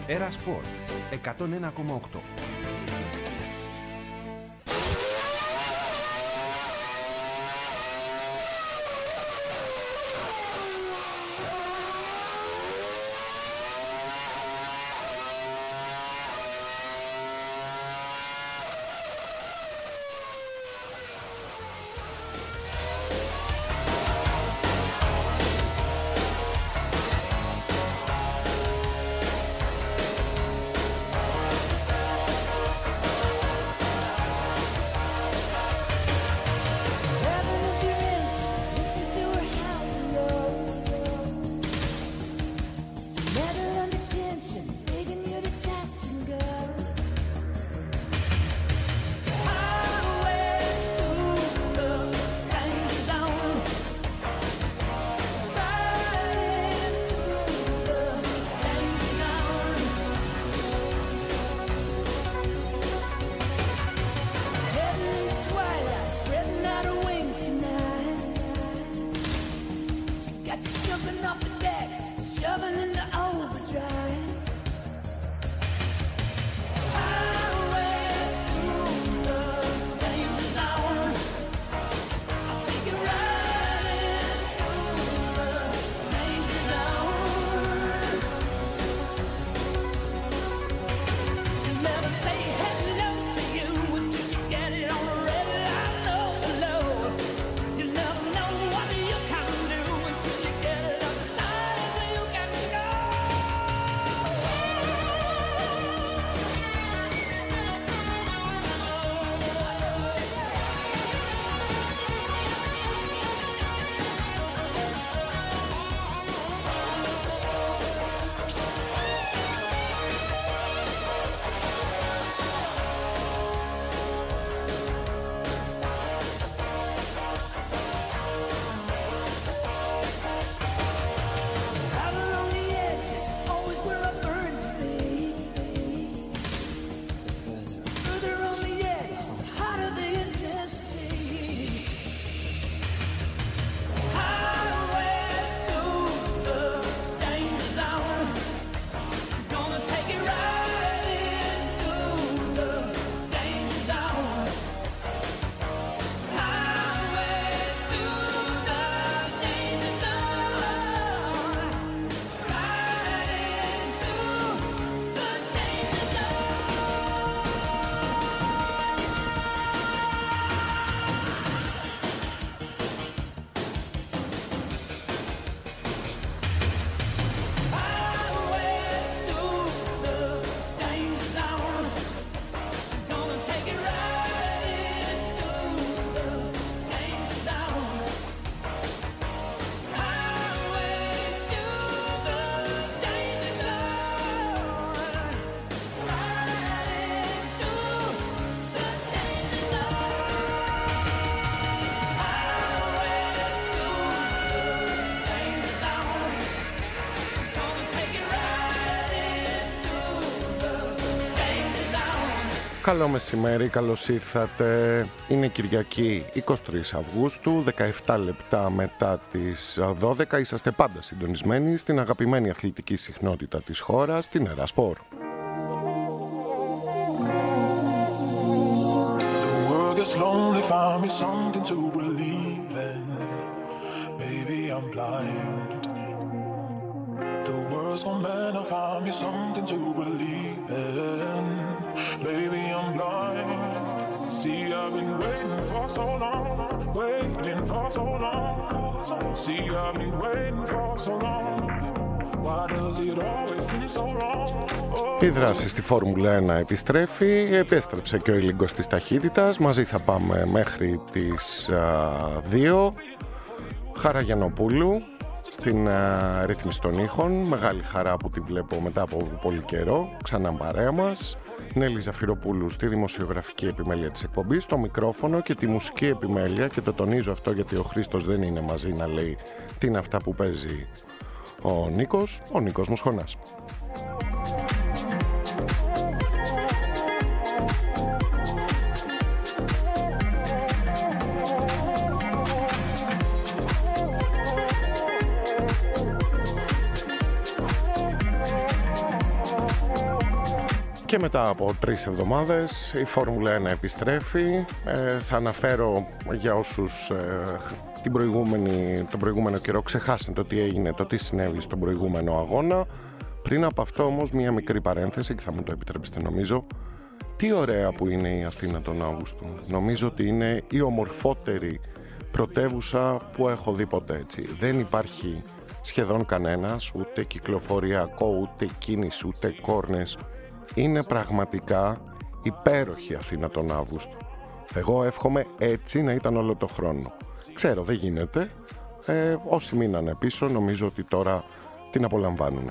Era Sport 101,8. Καλό μεσημέρι, καλώς ήρθατε. Είναι Κυριακή 23 Αυγούστου, 17 λεπτά μετά τις 12. Είσαστε πάντα συντονισμένοι στην αγαπημένη αθλητική συχνότητα της χώρας, την Era Sport. Baby, I'm blind. See, I've been waiting for so long, waiting for so long. See, I've been waiting for so long. Why does it always seem so wrong? Η δράση στη Φόρμουλα 1 επιστρέφει, επέστρεψε και ο ήλιγκος της ταχύτητας. Μαζί θα πάμε μέχρι τις 2. Χαραγιαννοπούλου στην ρύθμιση των ήχων. Μεγάλη χαρά που τη βλέπω μετά από πολύ καιρό. Ξανά παρέα μας. Νέλη Ζαφυροπούλου στη δημοσιογραφική επιμέλεια της εκπομπής, το μικρόφωνο και τη μουσική επιμέλεια, και το τονίζω αυτό γιατί ο Χρήστος δεν είναι μαζί να λέει τι είναι αυτά που παίζει ο Νίκος Μοσχονάς. Και μετά από 3 εβδομάδες η Φόρμουλα 1 επιστρέφει. Θα αναφέρω για όσους τον προηγούμενο καιρό ξεχάσαν το τι έγινε, το τι συνέβη στον προηγούμενο αγώνα. Πριν από αυτό όμως μια μικρή παρένθεση, και θα μου το επιτρέψετε νομίζω. Τι ωραία που είναι η Αθήνα τον Αύγουστο. Νομίζω ότι είναι η ομορφότερη πρωτεύουσα που έχω δει ποτέ, έτσι. Δεν υπάρχει σχεδόν κανένας, ούτε κυκλοφοριακό, ούτε κίνηση, ούτε κόρνες. Είναι πραγματικά υπέροχη Αθήνα τον Αύγουστο. Εγώ εύχομαι έτσι να ήταν όλο το χρόνο. Ξέρω, δεν γίνεται. Όσοι μείνανε πίσω νομίζω ότι τώρα την απολαμβάνουν.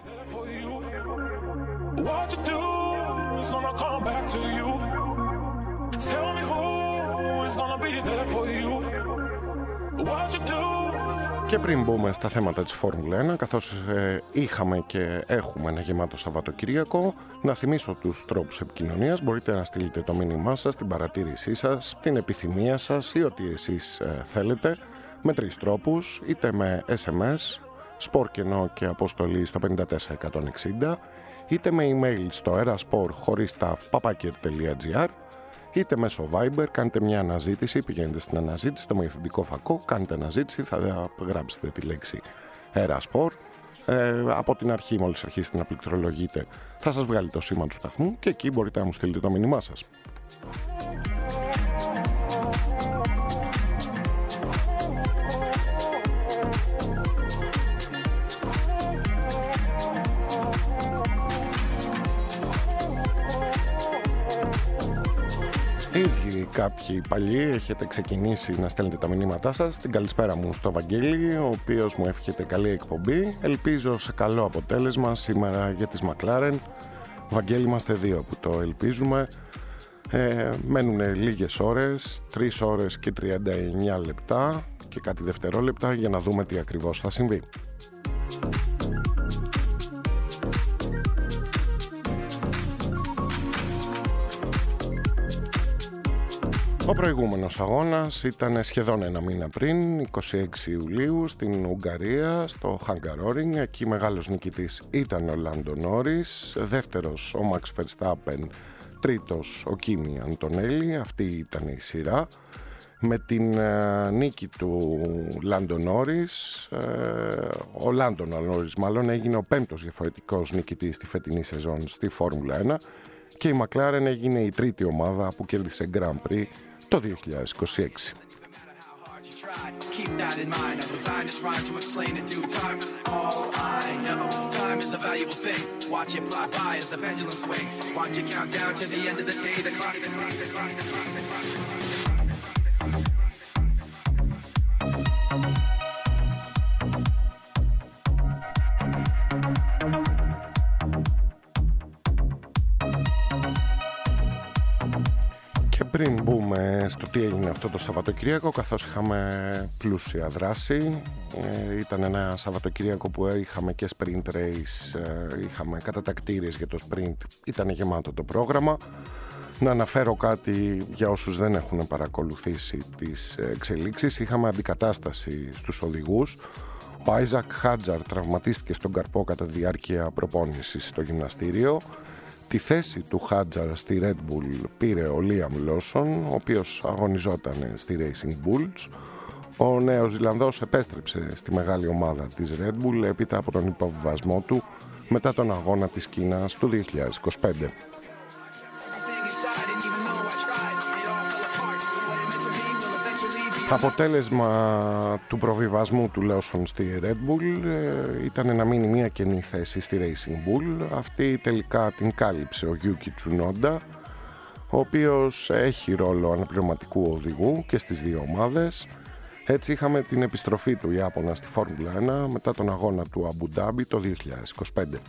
Και πριν μπούμε στα θέματα της Φόρμουλα 1, καθώς είχαμε και έχουμε ένα γεμάτο Σαββατοκύριακο, να θυμίσω τους τρόπους επικοινωνίας. Μπορείτε να στείλετε το μήνυμά σας, την παρατήρησή σας, την επιθυμία σας ή ό,τι εσείς θέλετε, με 3 τρόπους, είτε με SMS, σπορκενό και αποστολή στο 54160, είτε με email στο eraspor@papakir.gr, είτε μέσω Viber. Κάντε μια αναζήτηση, πηγαίνετε στην αναζήτηση, στο μαθητικό φακό, κάντε αναζήτηση, θα γράψετε τη λέξη Eraspor. Από την αρχή, μόλις αρχίσετε να πληκτρολογείτε, θα σας βγάλει το σήμα του σταθμού και εκεί μπορείτε να μου στείλετε το μήνυμά σας. Ήδη κάποιοι παλιοί έχετε ξεκινήσει να στέλνετε τα μηνύματά σας. Την καλησπέρα μου στο Βαγγέλη, ο οποίος μου εύχεται καλή εκπομπή. Ελπίζω σε καλό αποτέλεσμα σήμερα για τις McLaren. Βαγγέλη, είμαστε 2 που το ελπίζουμε. Μένουν λίγες ώρες, 3 ώρες και 39 λεπτά και κάτι δευτερόλεπτα για να δούμε τι ακριβώς θα συμβεί. Ο προηγούμενος αγώνας ήταν σχεδόν ένα μήνα πριν, 26 Ιουλίου, στην Ουγγαρία, στο Hungaroring. Εκεί μεγάλος νικητής ήταν ο Λάντο Νόρις, δεύτερος ο Max Verstappen, τρίτος ο Κίμι Αντονέλη. Αυτή ήταν η σειρά. Με την νίκη του Λάντο Νόρις, ο Λάντο Νόρις μάλλον έγινε ο 5ος διαφορετικός νικητής στη φετινή σεζόν στη Φόρμουλα 1 και η McLaren έγινε η τρίτη ομάδα που κέρδισε Grand Prix το 2026. Keep that in mind. I designed this rhyme to explain in due time. All I know, time is a valuable thing. Watch it fly by as the pendulum swings. Watch it count down to the end of the day. The clock, the clock, the clock, the clock, the clock. Πριν μπούμε στο τι έγινε αυτό το Σαββατοκύριακο, καθώς είχαμε πλούσια δράση, ήταν ένα Σαββατοκύριακο που είχαμε και sprint race, είχαμε κατατακτήριες για το sprint, ήταν γεμάτο το πρόγραμμα. Να αναφέρω κάτι για όσους δεν έχουν παρακολουθήσει τις εξελίξεις. Είχαμε αντικατάσταση στους οδηγούς. Ο Άιζακ Χάτζαρ τραυματίστηκε στον καρπό κατά τη διάρκεια προπόνησης στο γυμναστήριο. Τη θέση του Χάτζαρ στη Red Bull πήρε ο Λίαμ Λόσον, ο οποίος αγωνιζόταν στη Racing Bulls. Ο Νέος Ζηλανδός επέστρεψε στη μεγάλη ομάδα της Red Bull έπειτα από τον υποβιβασμό του μετά τον αγώνα της Κίνας του 2025. Αποτέλεσμα του προβιβασμού του Λόσον στη Red Bull ήταν να μείνει μια κενή θέση στη Racing Bull. Αυτή τελικά την κάλυψε ο Γιούκι Τσουνόντα, ο οποίος έχει ρόλο αναπληρωματικού οδηγού και στις δύο ομάδες. Έτσι είχαμε την επιστροφή του Ιάπωνα στη Φόρμουλα 1 μετά τον αγώνα του Αμπου Ντάμπι το 2025.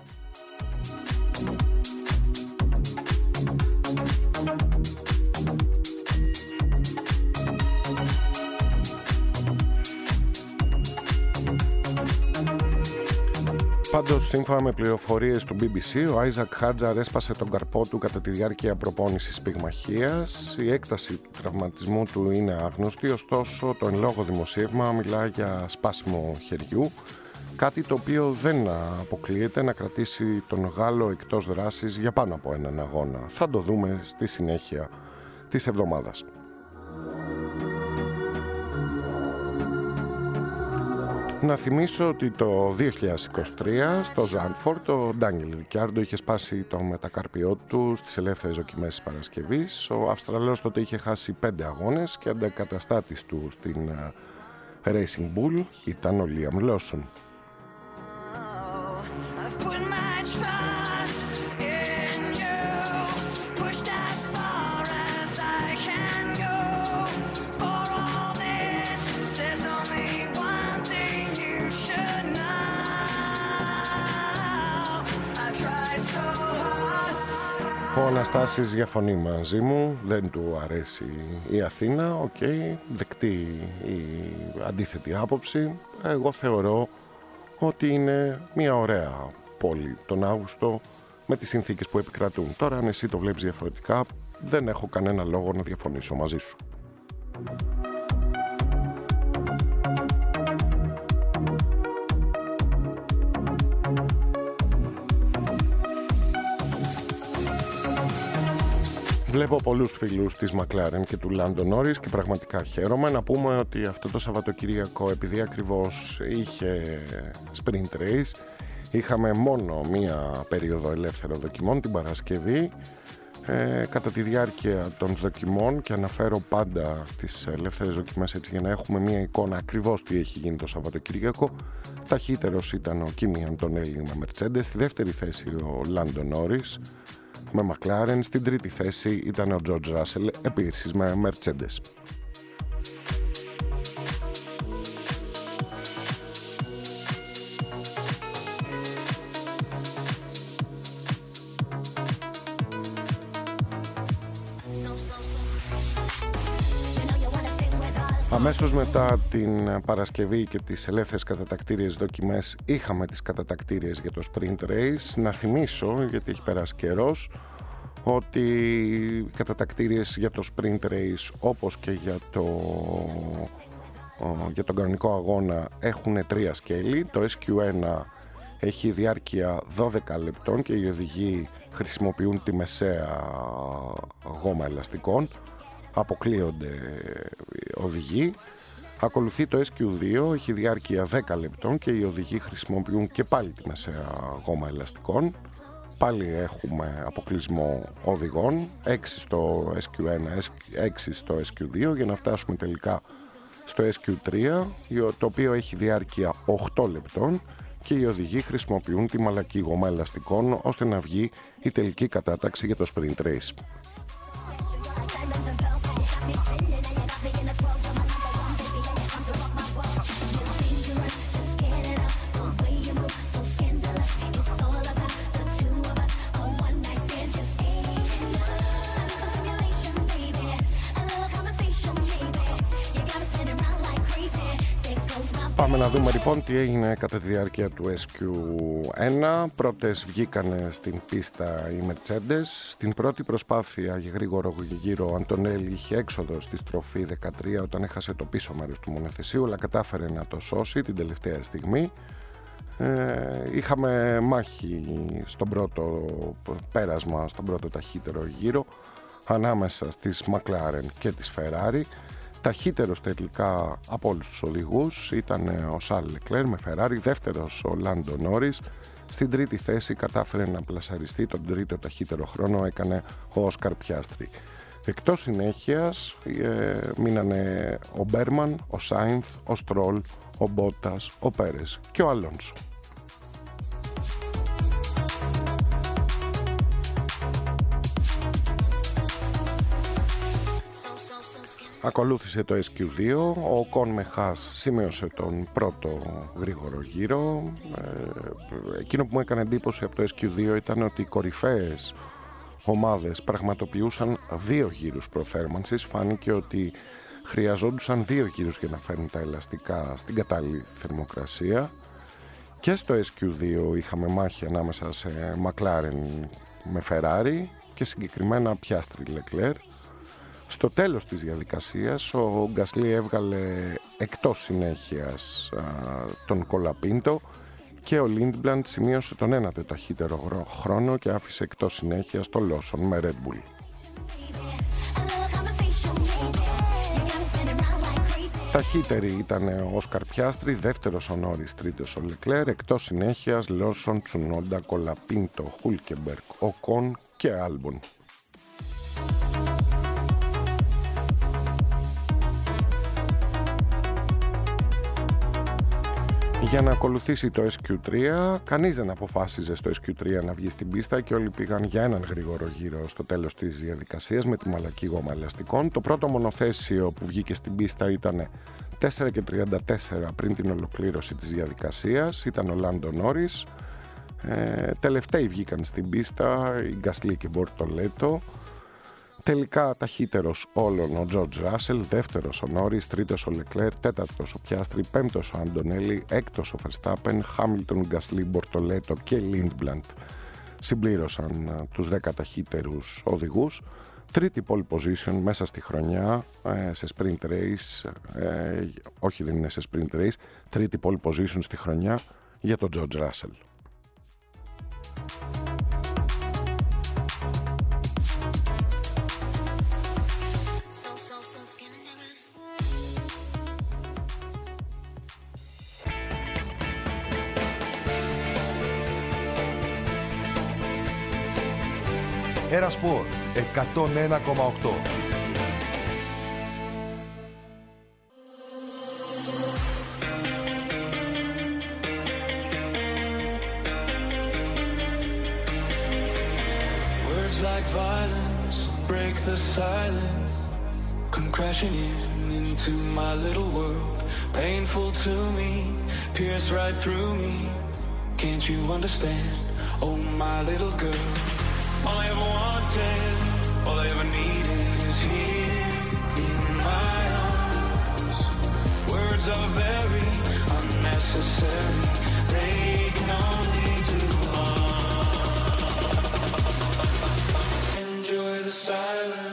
Πάντως, σύμφωνα με πληροφορίες του BBC, ο Άιζακ Χάτζαρ έσπασε τον καρπό του κατά τη διάρκεια προπόνησης πυγμαχίας. Η έκταση του τραυματισμού του είναι άγνωστη, ωστόσο το εν λόγω δημοσίευμα μιλά για σπάσιμο χεριού κάτι το οποίο δεν αποκλείεται να κρατήσει τον Γάλλο εκτός δράσης για πάνω από έναν αγώνα. Θα το δούμε στη συνέχεια της εβδομάδας. Να θυμίσω ότι το 2023 στο Ζάντφορντ ο Ντάνιελ Ρικιάρντο είχε σπάσει το μετακάρπιό του στις ελεύθερες δοκιμές της Παρασκευής. Ο Αυστραλός τότε είχε χάσει 5 αγώνες και αντικαταστάτης του στην Racing Bull ήταν ο Λίαμ Λόσον. Ο Αναστάσης διαφωνεί μαζί μου, δεν του αρέσει η Αθήνα, δεκτή η αντίθετη άποψη. Εγώ θεωρώ ότι είναι μια ωραία πόλη τον Αύγουστο με τις συνθήκες που επικρατούν. Τώρα αν εσύ το βλέπεις διαφορετικά, δεν έχω κανένα λόγο να διαφωνήσω μαζί σου. Βλέπω πολλούς φίλους της McLaren και του Lando Norris και πραγματικά χαίρομαι. Να πούμε ότι αυτό το Σαββατοκύριακο, επειδή ακριβώς είχε sprint race, είχαμε μόνο μία περίοδο ελεύθερων δοκιμών την Παρασκευή. Κατά τη διάρκεια των δοκιμών, και αναφέρω πάντα τις ελεύθερες δοκιμές έτσι για να έχουμε μία εικόνα ακριβώς τι έχει γίνει το Σαββατοκύριακο, ταχύτερος ήταν ο Kimi Antonelli με Mercedes, στη δεύτερη θέση ο Lando Norris με McLaren, στην τρίτη θέση ήταν ο George Russell επίσης με Mercedes. Αμέσως μετά την Παρασκευή και τις ελεύθερες κατατακτήριες δοκιμές είχαμε τις κατατακτήριες για το Sprint Race. Να θυμίσω, γιατί έχει περάσει καιρός, ότι οι κατατακτήριες για το Sprint Race όπως και για τον κανονικό αγώνα έχουν 3 σκέλη. Το SQ1 έχει διάρκεια 12 λεπτών και οι οδηγοί χρησιμοποιούν τη μεσαία γόμα ελαστικών. Αποκλείονται οδηγοί. Ακολουθεί το SQ2, έχει διάρκεια 10 λεπτών και οι οδηγοί χρησιμοποιούν και πάλι τη μεσαία γόμα ελαστικών. Πάλι έχουμε αποκλεισμό οδηγών, 6 στο SQ1, 6 στο SQ2 για να φτάσουμε τελικά στο SQ3, το οποίο έχει διάρκεια 8 λεπτών και οι οδηγοί χρησιμοποιούν τη μαλακή γόμα ελαστικών ώστε να βγει η τελική κατάταξη για το Sprint Race. Πάμε να δούμε λοιπόν τι έγινε κατά τη διάρκεια του SQ1. Πρώτες βγήκανε στην πίστα οι Mercedes. Στην πρώτη προσπάθεια για γρήγορο γύρο ο Αντωνέλη είχε έξοδο στη στροφή 13 όταν έχασε το πίσω μέρος του μονοθεσίου, αλλά κατάφερε να το σώσει την τελευταία στιγμή. Είχαμε μάχη στον πρώτο πέρασμα, στον πρώτο ταχύτερο γύρο ανάμεσα στις McLaren και τις Ferrari. Ταχύτερος τελικά από όλους τους οδηγούς ήταν ο Charles Leclerc με Ferrari, δεύτερος ο Lando Norris. Στην τρίτη θέση κατάφερε να πλασαριστεί, τον τρίτο ταχύτερο χρόνο έκανε ο Oscar Piastri. Εκτός συνέχειας μείνανε ο Μπέρμαν, ο Σάινθ, ο Στρόλ, ο Μπότας, ο Πέρες και ο Αλόνσο. Ακολούθησε το SQ2, ο Κον με Χας σημείωσε τον πρώτο γρήγορο γύρο. Εκείνο που μου έκανε εντύπωση από το SQ2 ήταν ότι οι κορυφαίες ομάδες πραγματοποιούσαν 2 γύρους προθέρμανσης. Φάνηκε ότι χρειαζόντουσαν 2 γύρους για να φέρουν τα ελαστικά στην κατάλληλη θερμοκρασία. Και στο SQ2 είχαμε μάχη ανάμεσα σε McLaren με Ferrari και συγκεκριμένα Piastri Leclerc. Στο τέλος της διαδικασίας ο Γκασλί έβγαλε εκτός συνέχειας τον Κολαπίντο και ο Lindblad σημείωσε τον ένατο ταχύτερο χρόνο και άφησε εκτός συνέχειας το Lawson με Red Bull. Ταχύτερη ήταν ο Όσκαρ Πιάστρι, δεύτερος ο Νόρις, τρίτος ο Λεκλέρ, εκτός συνέχειας Λόρσον, Τσουνόντα, Κολαπίντο, Χούλκεμπεργκ, Οκόν και Άλμπον. Για να ακολουθήσει το SQ3, κανείς δεν αποφάσιζε στο SQ3 να βγει στην πίστα και όλοι πήγαν για έναν γρήγορο γύρο στο τέλος της διαδικασίας με τη μαλακή γόμα ελαστικών. Το πρώτο μονοθέσιο που βγήκε στην πίστα ήταν 4:34 πριν την ολοκλήρωση της διαδικασίας, ήταν ο Λάντο Νόρις. Τελευταίοι βγήκαν στην πίστα οι Γκασλί και Μπορτολέτο. Τελικά ταχύτερος όλων ο Τζορτζ Ράσελ, δεύτερος ο Νόρις, τρίτος ο Λεκλέρ, τέταρτος ο Πιάστρι, πέμπτος ο Αντονέλη, έκτος ο Φερστάπεν, Χάμιλτον, Γκασλί, Μπορτολέτο και Λίντμπλαντ συμπλήρωσαν τους 10 ταχύτερους οδηγούς. Τρίτη pole position μέσα στη χρονιά σε sprint race, όχι δεν είναι σε sprint race, τρίτη pole position στη χρονιά για τον Τζορτζ Ράσελ. Ένα σπορ 101,8. Like violence, break the silence, come crashing into my little world, painful to me, pierce right through me, can't you understand, oh my little girl, all I ever wanted, all I ever needed is here in my arms, words are very unnecessary, they can only do harm. Enjoy the silence.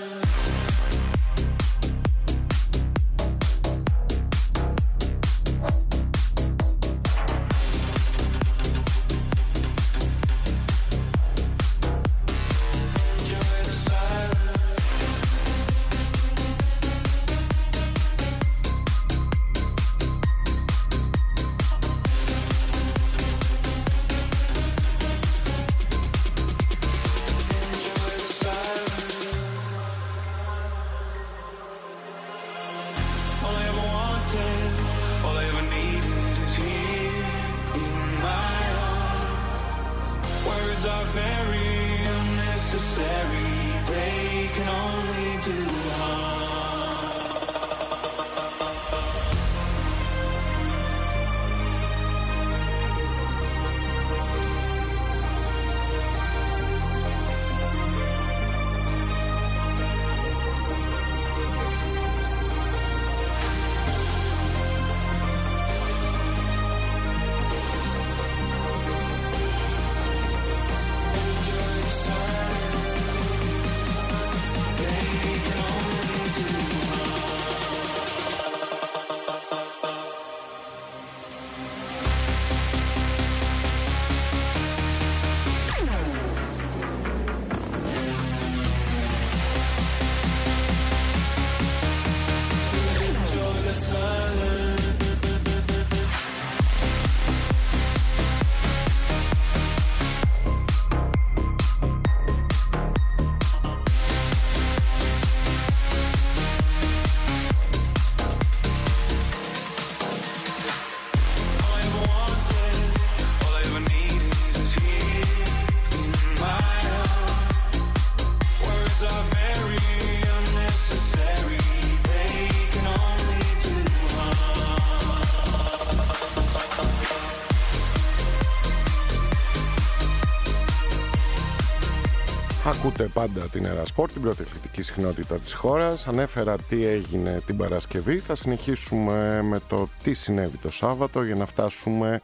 Ακούτε πάντα την Ερασπορ, την πρωταθλητική συχνότητα της χώρας. Ανέφερα τι έγινε την Παρασκευή. Θα συνεχίσουμε με το τι συνέβη το Σάββατο για να φτάσουμε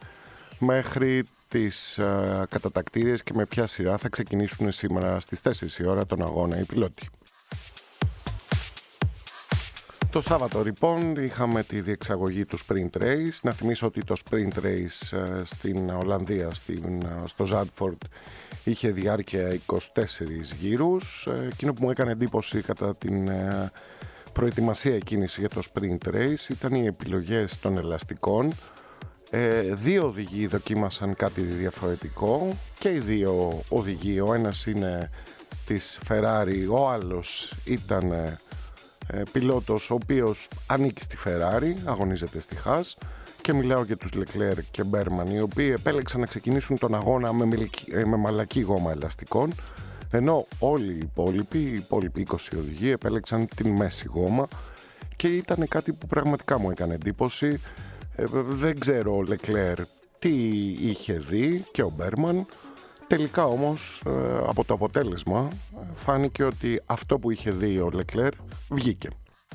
μέχρι τις κατατακτήριες και με ποια σειρά θα ξεκινήσουν σήμερα στις 4 η ώρα τον αγώνα οι πιλότοι. Το Σάββατο λοιπόν είχαμε τη διεξαγωγή του Sprint Race. Να θυμίσω ότι το Sprint Race στην Ολλανδία, στο Zandvoort, είχε διάρκεια 24 γύρους. Εκείνο που μου έκανε εντύπωση κατά την προετοιμασία εκείνης για το Sprint Race ήταν οι επιλογές των ελαστικών. Δύο οδηγοί δοκίμασαν κάτι διαφορετικό και οι δύο οδηγοί, ο ένας είναι της Ferrari, ο άλλος ήταν πιλότος ο οποίος ανήκει στη Ferrari, αγωνίζεται στη Haas, και μιλάω για τους Leclerc και Berman, οι οποίοι επέλεξαν να ξεκινήσουν τον αγώνα με μαλακή γόμα ελαστικών, ενώ όλοι οι υπόλοιποι 20 οδηγοί επέλεξαν την μέση γόμα, και ήταν κάτι που πραγματικά μου έκανε εντύπωση. Δεν ξέρω ο Leclerc τι είχε δει και ο Berman. Τελικά όμως από το αποτέλεσμα φάνηκε ότι αυτό που είχε δει ο Leclerc βγήκε.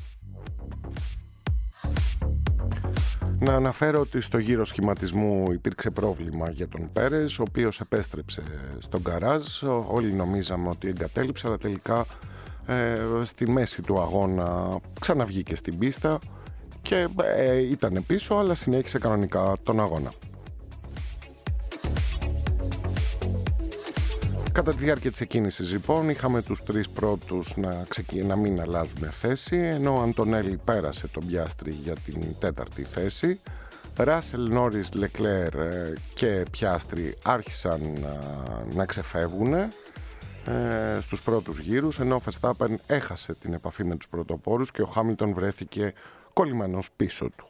Να αναφέρω ότι στο γύρο σχηματισμού υπήρξε πρόβλημα για τον Πέρες, ο οποίος επέστρεψε στον γκαράζ. Όλοι νομίζαμε ότι εγκατέλειψε, αλλά τελικά στη μέση του αγώνα ξαναβγήκε στην πίστα και ήταν πίσω, αλλά συνέχισε κανονικά τον αγώνα. Κατά τη διάρκεια της εκκίνησης λοιπόν είχαμε τους τρεις πρώτους να μην αλλάζουν θέση, ενώ ο Αντωνέλη πέρασε τον Πιάστρι για την τέταρτη θέση. Ράσελ, Νόρις, Λεκλέρ και Πιάστρι άρχισαν να ξεφεύγουν στους πρώτους γύρους, ενώ ο Verstappen έχασε την επαφή με τους πρωτοπόρους και ο Χάμιλτον βρέθηκε κολλημένος πίσω του.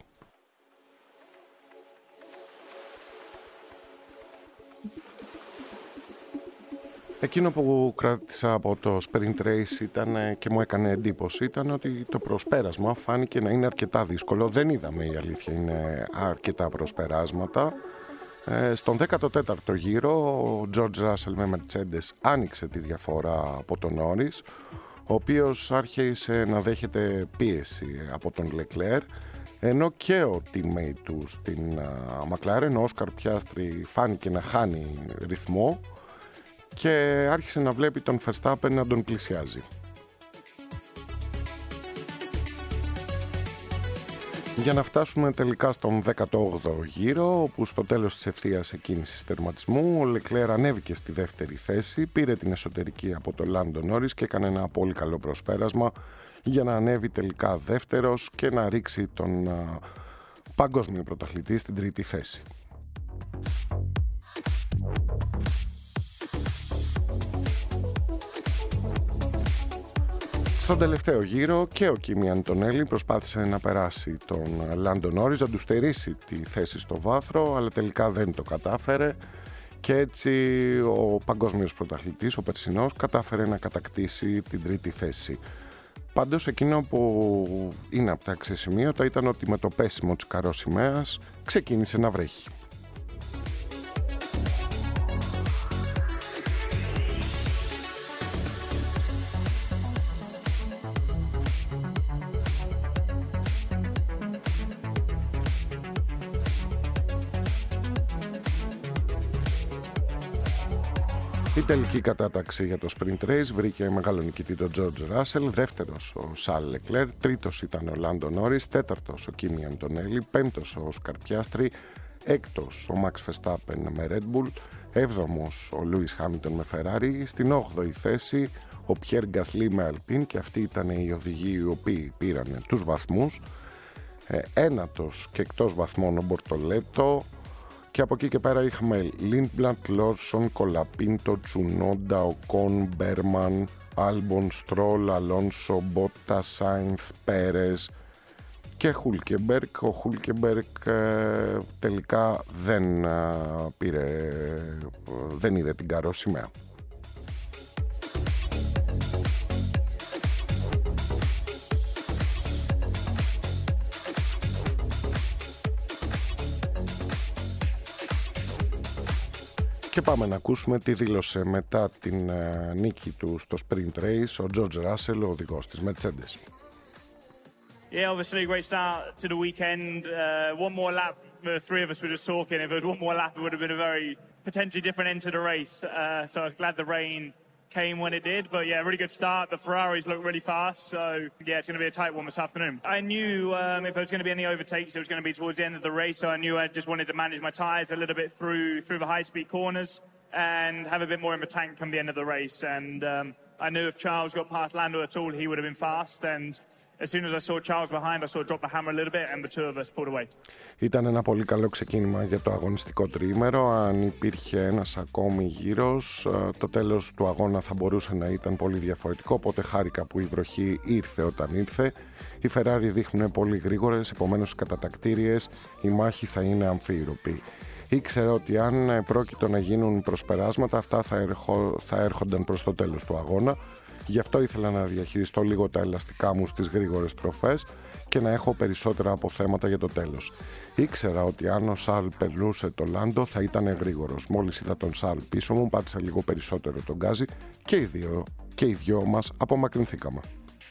Εκείνο που κράτησα από το Sprint Race και μου έκανε εντύπωση ήταν ότι το προσπέρασμα φάνηκε να είναι αρκετά δύσκολο. Δεν είδαμε, η αλήθεια είναι, αρκετά προσπεράσματα. Στον 14ο γύρο ο George Russell με Mercedes άνοιξε τη διαφορά από τον Norris, ο οποίος άρχισε να δέχεται πίεση από τον Leclerc, ενώ και ο teammate του στην McLaren, ο Όσκαρ Πιάστρι, φάνηκε να χάνει ρυθμό και άρχισε να βλέπει τον Verstappen να τον πλησιάζει. Για να φτάσουμε τελικά στον 18ο γύρο, όπου στο τέλος της ευθείας εκκίνησης τερματισμού ο Leclerc ανέβηκε στη δεύτερη θέση, πήρε την εσωτερική από το Lando Norris και έκανε ένα πολύ καλό προσπέρασμα για να ανέβει τελικά δεύτερος και να ρίξει τον παγκόσμιο πρωταθλητή στην τρίτη θέση. Στον τελευταίο γύρο και ο Κίμι Αντωνέλη προσπάθησε να περάσει τον Λάντο Νόρις, να του στερήσει τη θέση στο βάθρο, αλλά τελικά δεν το κατάφερε και έτσι ο παγκόσμιος πρωταθλητής, ο περσινός, κατάφερε να κατακτήσει την τρίτη θέση. Πάντως εκείνο που είναι από τα αξιοσημείωτα ήταν ότι με το πέσιμο της καροσημαίας ξεκίνησε να βρέχει. Η τελική κατάταξη για το Sprint Race βρήκε μεγάλο νικητή τον George Russell, δεύτερος ο Charles Leclerc, τρίτος ήταν ο Lando Norris, τέταρτος ο Kimi Antonelli, πέμπτος ο Oscar Piastri, έκτος ο Max Verstappen με Red Bull, έβδομος ο Lewis Hamilton με Ferrari, στην 8η θέση ο Pierre Gasly με Alpine, και αυτοί ήταν οι οδηγοί οι οποίοι πήραν τους βαθμούς, ένατος και εκτός βαθμών ο Μπορτολέτο. Και από εκεί και πέρα είχαμε Lindblad, Λόρσον, Κολαπίντο, Τσουνόντα, Οκόν, Μπέρμαν, Άλμπον, Στρόλ, Αλόνσο, Μπότα, Σάινθ, Πέρες και Χούλκεμπερκ. Ο Χούλκεμπερκ τελικά δεν είδε την καροσημαία. Και πάμε να ακούσουμε τι δήλωσε μετά την νίκη του στο Sprint Race ο George Russell, ο οδηγός της Mercedes. Yeah, obviously great start to the weekend. One more lap, the three of us were just talking. If there was one more lap, it would have been a very potentially different end to the race. So I was glad the rain came when it did. But yeah, really good start. The Ferraris look really fast. So yeah, it's going to be a tight one this afternoon. I knew if there was going to be any overtakes, it was going to be towards the end of the race. So I knew I just wanted to manage my tyres a little bit through the high-speed corners and have a bit more in the tank come the end of the race. And I knew if Charles got past Lando at all, he would have been fast. And as soon as I saw Charles behind, I saw drop the hammer a little bit and the two of us pulled away. Ήταν ένα πολύ καλό ξεκίνημα για το αγωνιστικό τριήμερο. Αν υπήρχε ένας ακόμη γύρος, το τέλος του αγώνα θα μπορούσε να ήταν πολύ διαφορετικό, οπότε χάρηκα που η βροχή ήρθε όταν ήρθε. Οι Ferrari δείχνουν πολύ γρήγορες, επομένως κατά τα κτίριες η μάχη θα είναι αμφίροπη. Ήξερα ότι αν πρόκειτο να γίνουν προσπεράσματα, αυτά θα έρχονταν προς το τέλος του αγώνα. Γι' αυτό ήθελα να διαχειριστώ λίγο τα ελαστικά μου στις γρήγορες τροφές και να έχω περισσότερα αποθέματα για το τέλος. Ήξερα ότι αν ο Σαρλ περνούσε το Λάντο θα ήταν γρήγορος. Μόλις είδα τον Σαρλ πίσω μου, πάτησα λίγο περισσότερο τον γκάζι και οι δυο μας απομακρυνθήκαμε.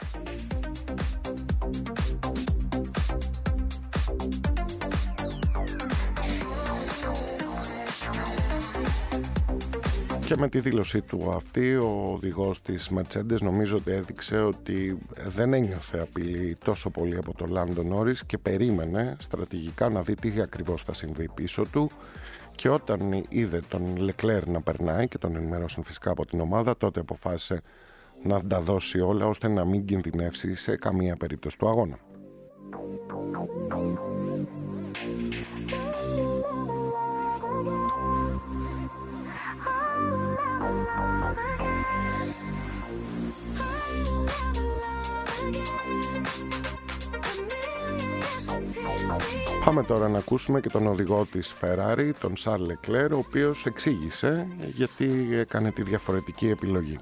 Και με τη δήλωσή του αυτή, ο οδηγός της Mercedes νομίζω ότι έδειξε ότι δεν ένιωθε απειλή τόσο πολύ από τον Λάντο Νόρις και περίμενε στρατηγικά να δει τι ακριβώς θα συμβεί πίσω του, και όταν είδε τον Λεκλέρ να περνάει και τον ενημερώσαν φυσικά από την ομάδα, τότε αποφάσισε να τα δώσει όλα ώστε να μην κινδυνεύσει σε καμία περίπτωση του αγώνα. Πάμε τώρα να ακούσουμε και τον οδηγό της Ferrari, τον Charles Leclerc, ο οποίος εξήγησε γιατί έκανε τη διαφορετική επιλογή.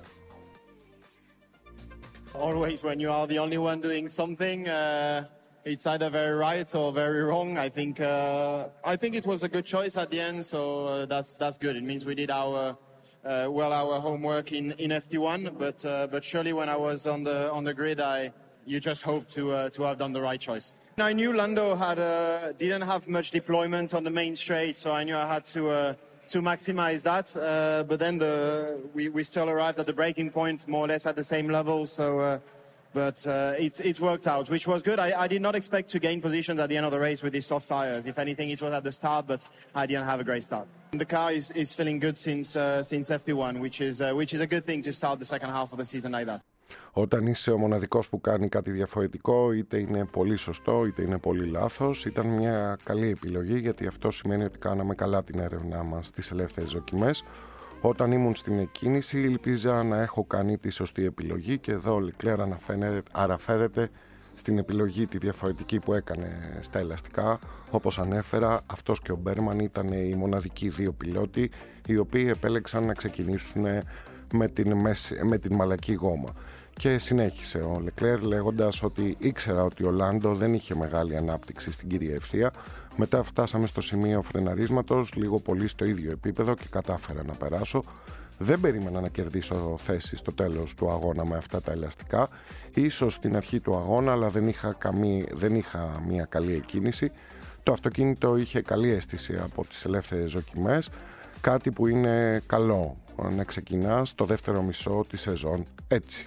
Always when you are the only one doing something, it's either very right or very wrong. I think it was a good choice at the end, so that's good. It means we did our homework in FP1, but surely when I was on the grid, you just hope to have done the right choice. I knew Lando didn't have much deployment on the main straight, so I knew I had to maximize that. But then we still arrived at the braking point more or less at the same level, so it worked out, which was good. I did not expect to gain positions at the end of the race with these soft tires. If anything, it was at the start, but I didn't have a great start. The car is feeling good since FP1, which is a good thing to start the second half of the season like that. Όταν είσαι ο μοναδικός που κάνει κάτι διαφορετικό, είτε είναι πολύ σωστό είτε είναι πολύ λάθος, ήταν μια καλή επιλογή, γιατί αυτό σημαίνει ότι κάναμε καλά την έρευνά μας στις ελεύθερες δοκιμές. Όταν ήμουν στην εκκίνηση, ήλπιζα να έχω κάνει τη σωστή επιλογή, και εδώ ο Leclerc αναφέρεται στην επιλογή τη διαφορετική που έκανε στα ελαστικά. Όπως ανέφερα, αυτός και ο Μπέρμαν ήταν οι μοναδικοί δύο πιλότοι οι οποίοι επέλεξαν να ξεκινήσουν με την μαλακή γόμα. Και συνέχισε ο Leclerc λέγοντας ότι ήξερα ότι ο Λάντο δεν είχε μεγάλη ανάπτυξη στην κύρια ευθεία. Μετά φτάσαμε στο σημείο φρεναρίσματος, λίγο πολύ στο ίδιο επίπεδο, και κατάφερα να περάσω. Δεν περίμενα να κερδίσω θέση στο τέλος του αγώνα με αυτά τα ελαστικά. Ίσως στην αρχή του αγώνα, αλλά δεν είχα μια καλή εκκίνηση. Το αυτοκίνητο είχε καλή αίσθηση από τις ελεύθερες δοκιμές, κάτι που είναι καλό να ξεκινάς το δεύτερο μισό της σεζόν έτσι.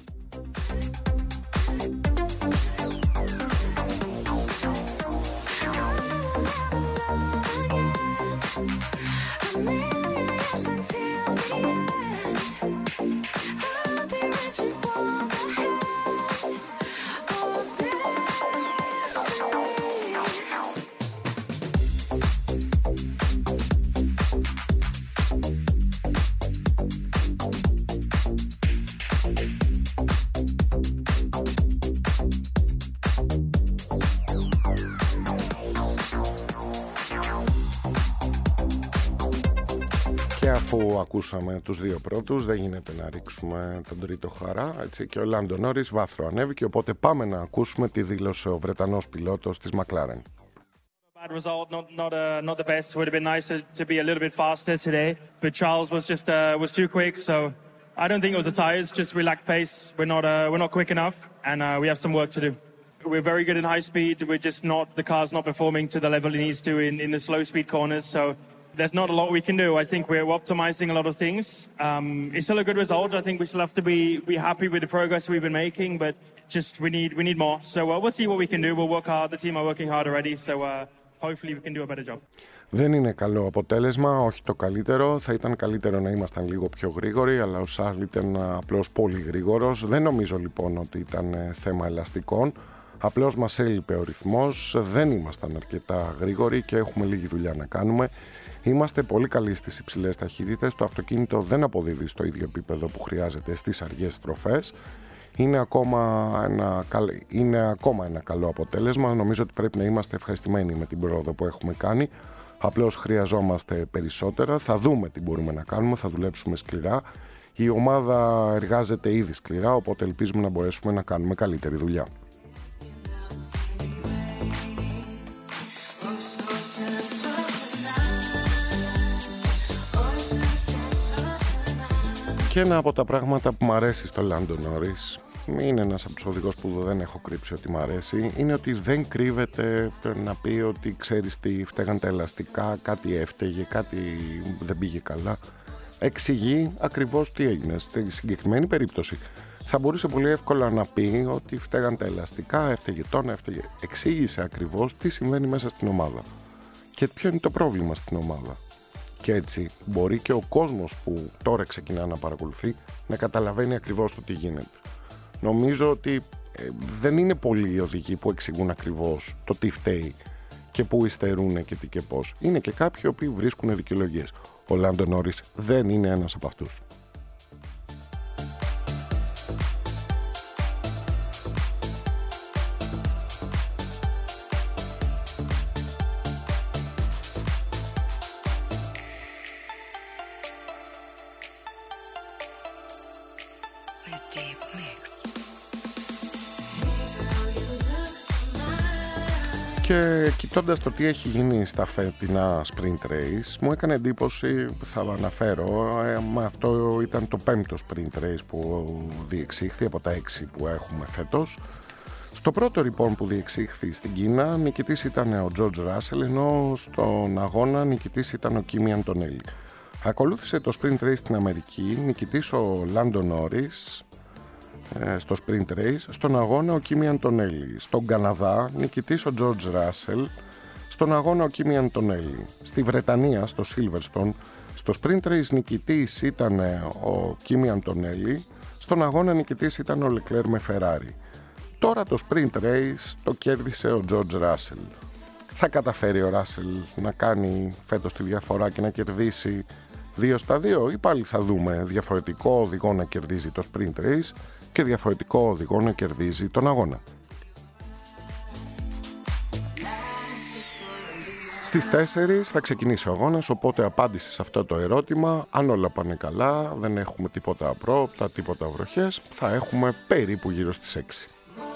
Αφού ακούσαμε τους δύο πρώτους, δεν γίνεται να ρίξουμε τον τρίτο χαρά, έτσι, και ο Λάντο Νόρις βάθρο ανέβηκε, οπότε πάμε να ακούσουμε τι δήλωσε ο Βρετανός πιλότος της McLaren. Bad result, not the best. Would have been nicer to be a little bit faster today, but Charles was too quick, so I don't think it was the tires, just we lack pace. We're not quick enough, and we have some work to do. We're very good in high speed. The car's not performing to the level it needs to in the slow speed corners, so there's not a lot we can do. I think we're optimizing a lot of things. It's still a good result. I think we still have to be happy with the progress we've been making, but just we need more. So we'll see what we can do. We'll work hard. The team are working hard already. So hopefully we can do a better job. Δεν είναι καλό αποτέλεσμα, όχι το καλύτερο. Θα ήταν καλύτερο να ήμασταν λίγο πιο γρήγοροι, αλλά ο Σάρλ ήταν απλώς πολύ γρήγορος. Δεν νομίζω λοιπόν ότι ήταν θέμα ελαστικών. Απλώς μας έλειπε ο ρυθμός, δεν ήμασταν αρκετά γρήγοροι και έχουμε λίγη δουλειά να κάνουμε. Είμαστε πολύ καλοί στις υψηλές ταχύτητες, το αυτοκίνητο δεν αποδίδει στο ίδιο επίπεδο που χρειάζεται στις αργές στροφές. Είναι ακόμα ένα καλό αποτέλεσμα, νομίζω ότι πρέπει να είμαστε ευχαριστημένοι με την πρόοδο που έχουμε κάνει. Απλώς χρειαζόμαστε περισσότερα, θα δούμε τι μπορούμε να κάνουμε, θα δουλέψουμε σκληρά. Η ομάδα εργάζεται ήδη σκληρά, οπότε ελπίζουμε να μπορέσουμε να κάνουμε καλύτερη δουλειά. Και ένα από τα πράγματα που μου αρέσει στο Lando Norris, είναι ένας από τους οδηγούς που δεν έχω κρύψει ότι μου αρέσει, είναι ότι δεν κρύβεται να πει ότι ξέρεις τι, φταίγαν τα ελαστικά, κάτι έφταιγε, κάτι δεν πήγε καλά. Εξηγεί ακριβώς τι έγινε. Στη συγκεκριμένη περίπτωση θα μπορούσε πολύ εύκολα να πει ότι φταίγαν τα ελαστικά, έφταιγε τόνα, έφταιγε. Εξήγησε ακριβώς τι συμβαίνει μέσα στην ομάδα και ποιο είναι το πρόβλημα στην ομάδα. Και έτσι μπορεί και ο κόσμος που τώρα ξεκινά να παρακολουθεί να καταλαβαίνει ακριβώς το τι γίνεται. Νομίζω ότι δεν είναι πολλοί οι οδηγοί που εξηγούν ακριβώς το τι φταίει και πού υστερούν και τι και πώς. Είναι και κάποιοι οι οποίοι βρίσκουν δικαιολογίες. Ο Lando Norris δεν είναι ένας από αυτούς. Και κοιτώντας το τι έχει γίνει στα φετινά sprint race, μου έκανε εντύπωση, θα αναφέρω, με αυτό ήταν το 5ο sprint race που διεξήχθη από τα 6 που έχουμε φέτος. Στο πρώτο λοιπόν που διεξήχθη στην Κίνα, νικητής ήταν ο George Russell, ενώ στον αγώνα νικητής ήταν ο Kimi Antonelli. Ακολούθησε το sprint race στην Αμερική, νικητής ο Lando Norris, στο sprint race, στον αγώνα ο Kimi Antonelli. Στον Καναδά νικητής ο George Russell, στον αγώνα ο Kimi Antonelli. Στη Βρετανία, στο Silverstone, στο sprint race νικητής ήταν ο Kimi Antonelli, στον αγώνα νικητής ήταν ο Leclerc με Ferrari. Τώρα το sprint race το κέρδισε ο George Russell. Θα καταφέρει ο Russell να κάνει φέτος τη διαφορά και να κερδίσει 2 στα 2 ή πάλι θα δούμε διαφορετικό οδηγό να κερδίζει το sprint race και διαφορετικό οδηγό να κερδίζει τον αγώνα. Στις 4 θα ξεκινήσει ο αγώνας, οπότε απάντηση σε αυτό το ερώτημα, αν όλα πάνε καλά, δεν έχουμε τίποτα απρόοπτα, τίποτα βροχές, θα έχουμε περίπου γύρω στις 6.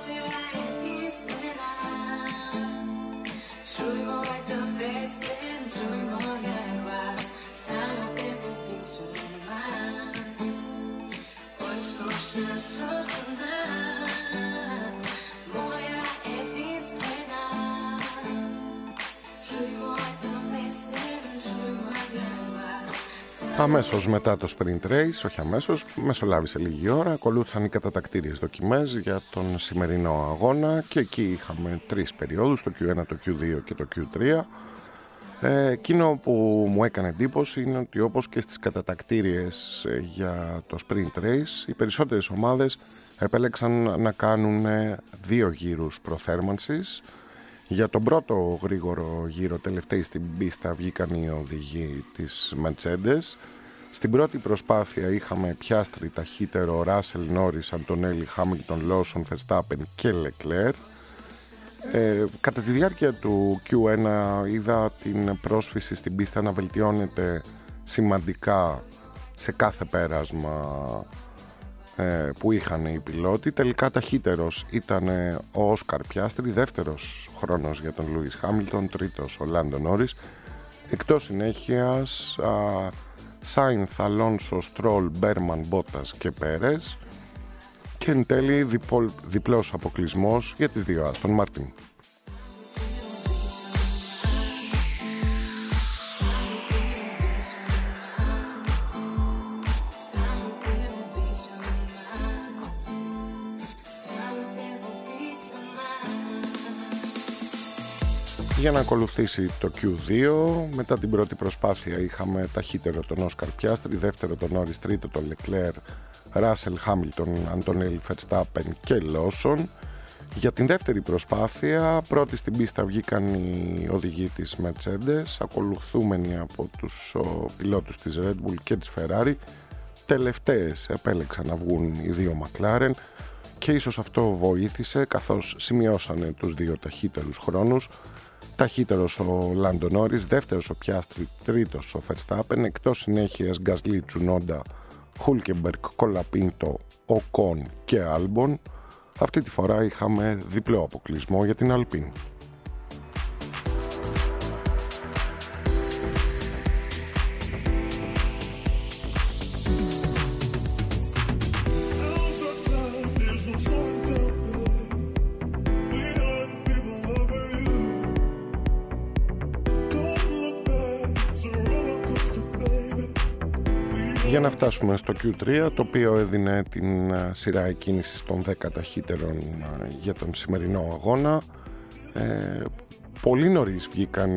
Αμέσως μετά το sprint race, όχι αμέσως, μεσολάβησε λίγη ώρα, ακολούθησαν οι κατατακτήριες δοκιμές για τον σημερινό αγώνα και εκεί είχαμε 3 περιόδους, το Q1, το Q2 και το Q3. Εκείνο που μου έκανε εντύπωση είναι ότι όπως και στις κατατακτήριες για το sprint race, οι περισσότερες ομάδες επέλεξαν να κάνουν 2 γύρους προθέρμανσης. Για τον πρώτο γρήγορο γύρο, τελευταίοι στην πίστα, βγήκαν οι οδηγοί της Mercedes. Στην πρώτη προσπάθεια είχαμε πιάστρι ταχύτερο Russell, Norris, Antonelli, Hamilton, Lawson, Verstappen και Leclerc. Κατά τη διάρκεια του Q1 είδα την πρόσφυση στην πίστα να βελτιώνεται σημαντικά σε κάθε πέρασμα που είχαν οι πιλότοι. Τελικά ταχύτερος ήταν ο Όσκαρ Πιάστρι, δεύτερος χρόνος για τον Λούις Χάμιλτον, τρίτος ο Λάντο Νόρις. Εκτός συνέχειας Σάινθ, Αλόνσο, Στρόλ, Μπέρμαν, Μπότας και Πέρες και εν τέλει διπλός αποκλεισμός για τις δύο Άστον Μάρτιν. για να ακολουθήσει το Q2. Μετά την πρώτη προσπάθεια είχαμε ταχύτερο τον Όσκαρ Πιάστρι, δεύτερο τον Νόρις, τρίτο τον Λεκλέρ, Ράσελ, Χάμιλτον, Αντονέλη, Φερστάπεν και Λόσον. Για την δεύτερη προσπάθεια, πρώτοι στην πίστα βγήκαν οι οδηγοί της Mercedes, ακολουθούμενοι από τους πιλότους της Red Bull και της Ferrari. Τελευταίες επέλεξαν να βγουν οι δύο McLaren και ίσως αυτό βοήθησε, καθώς σημειώσανε τους δύο ταχύτερους χρόνους. Ταχύτερος ο Λάντο Νόρις, δεύτερος ο Πιάστρι, τρίτος ο Verstappen, εκτός συνέχειας Γκασλί, Τσουνόντα, Χούλκεμπεργκ, Κολαπίντο, Οκόν και Άλμπον. Αυτή τη φορά είχαμε διπλό αποκλεισμό για την Αλπίν. Για να φτάσουμε στο Q3, το οποίο έδινε την σειρά εκκίνησης των 10 ταχύτερων για τον σημερινό αγώνα. Πολύ νωρίς βγήκαν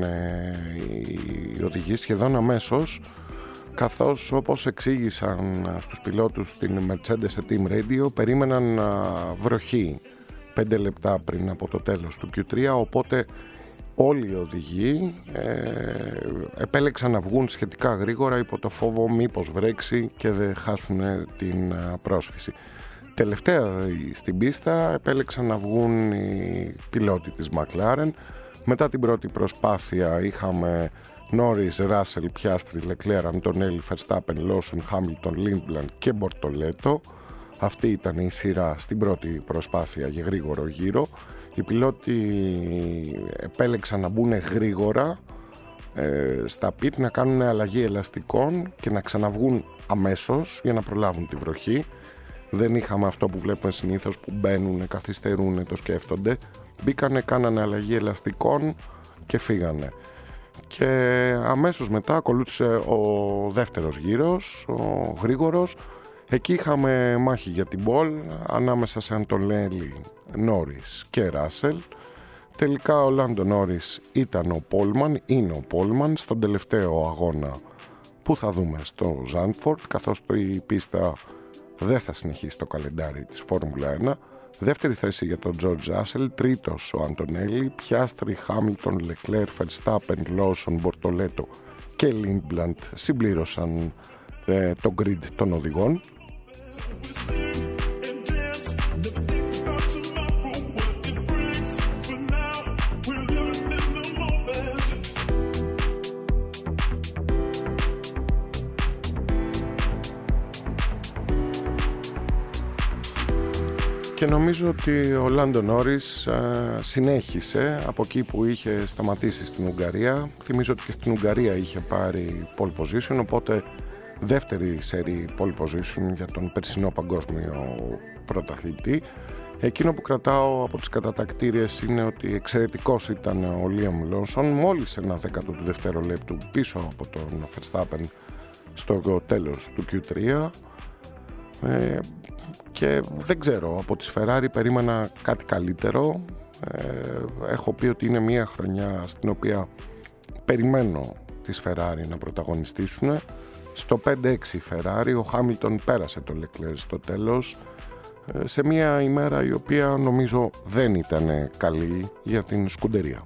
οι οδηγοί, σχεδόν αμέσως, καθώς όπως εξήγησαν στους πιλότους στην Mercedes Team Radio, περίμεναν βροχή 5 λεπτά πριν από το τέλος του Q3, οπότε όλοι οι οδηγοί επέλεξαν να βγουν σχετικά γρήγορα υπό το φόβο μήπως βρέξει και δεν χάσουν την πρόσφυση. Τελευταία στην πίστα επέλεξαν να βγουν οι πιλότοι της McLaren. Μετά την πρώτη προσπάθεια είχαμε Νόρις, Ράσελ, Πιάστρι, Λεκλέρ, Αντονέλη, Φερστάπεν, Λόσον, Χάμιλτον, Λίντμπλαντ και Μπορτολέτο. Αυτή ήταν η σειρά στην πρώτη προσπάθεια για γρήγορο γύρο. Οι πιλότοι επέλεξαν να μπουν γρήγορα στα πιτ, να κάνουν αλλαγή ελαστικών και να ξαναβγούν αμέσως για να προλάβουν τη βροχή. Δεν είχαμε αυτό που βλέπουμε συνήθως που μπαίνουν, καθυστερούν, το σκέφτονται. Μπήκανε, κάνανε αλλαγή ελαστικών και φύγανε. Και αμέσως μετά ακολούθησε ο δεύτερος γύρος, ο γρήγορος. Εκεί είχαμε μάχη για την πόλ ανάμεσα σε Αντονέλη, Νόρις και Ράσελ. Τελικά ο Λάντο Νόρις ήταν ο Πόλμαν, είναι ο Πόλμαν στον τελευταίο αγώνα που θα δούμε στο Ζάντφορντ, καθώς η πίστα δεν θα συνεχίσει το καλεντάρι της Φόρμουλα 1. Δεύτερη θέση για τον Τζορτζ Ράσελ, τρίτος ο Αντονέλη, Πιάστρι, Χάμιλτον, Λεκλέρ, Φερστάπεν, Λόσον, Μπορτολέτο και Λίντμπλαντ συμπλήρωσαν το grid των οδηγών. Και νομίζω ότι ο Λάντο Νόρις συνέχισε από εκεί που είχε σταματήσει στην Ουγγαρία. Θυμίζω ότι και στην Ουγγαρία είχε πάρει pole position, οπότε δεύτερη σερί pole position για τον περσινό παγκόσμιο πρωταθλητή. Εκείνο που κρατάω από τις κατατακτήριες είναι ότι εξαιρετικός ήταν ο Λίαμ Λόσον, μόλις ένα 12 δευτερολέπτου πίσω από τον Verstappen στο τέλος του Q3. Και δεν ξέρω, από τις Ferrari περίμενα κάτι καλύτερο. Έχω πει ότι είναι μια χρονιά στην οποία περιμένω τις Ferrari να πρωταγωνιστήσουν. Στο 5-6 Ferrari, ο Χάμιλτον πέρασε το Leclerc στο τέλος, σε μια ημέρα η οποία νομίζω δεν ήταν καλή για την σκουντερία.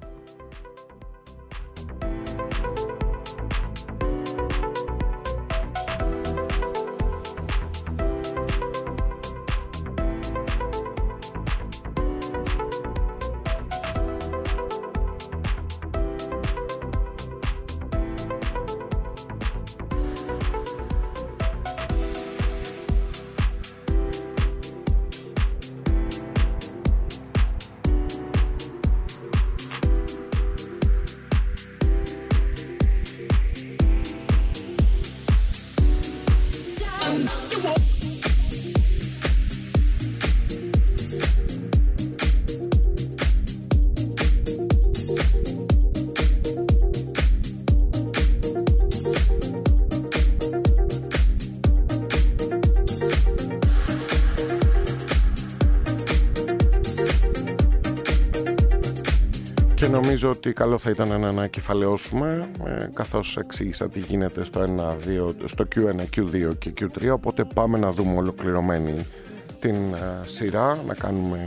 Και νομίζω ότι καλό θα ήταν να ανακεφαλαιώσουμε, καθώς εξήγησα τι γίνεται στο Q1, Q2 και Q3, οπότε πάμε να δούμε ολοκληρωμένη την σειρά, να κάνουμε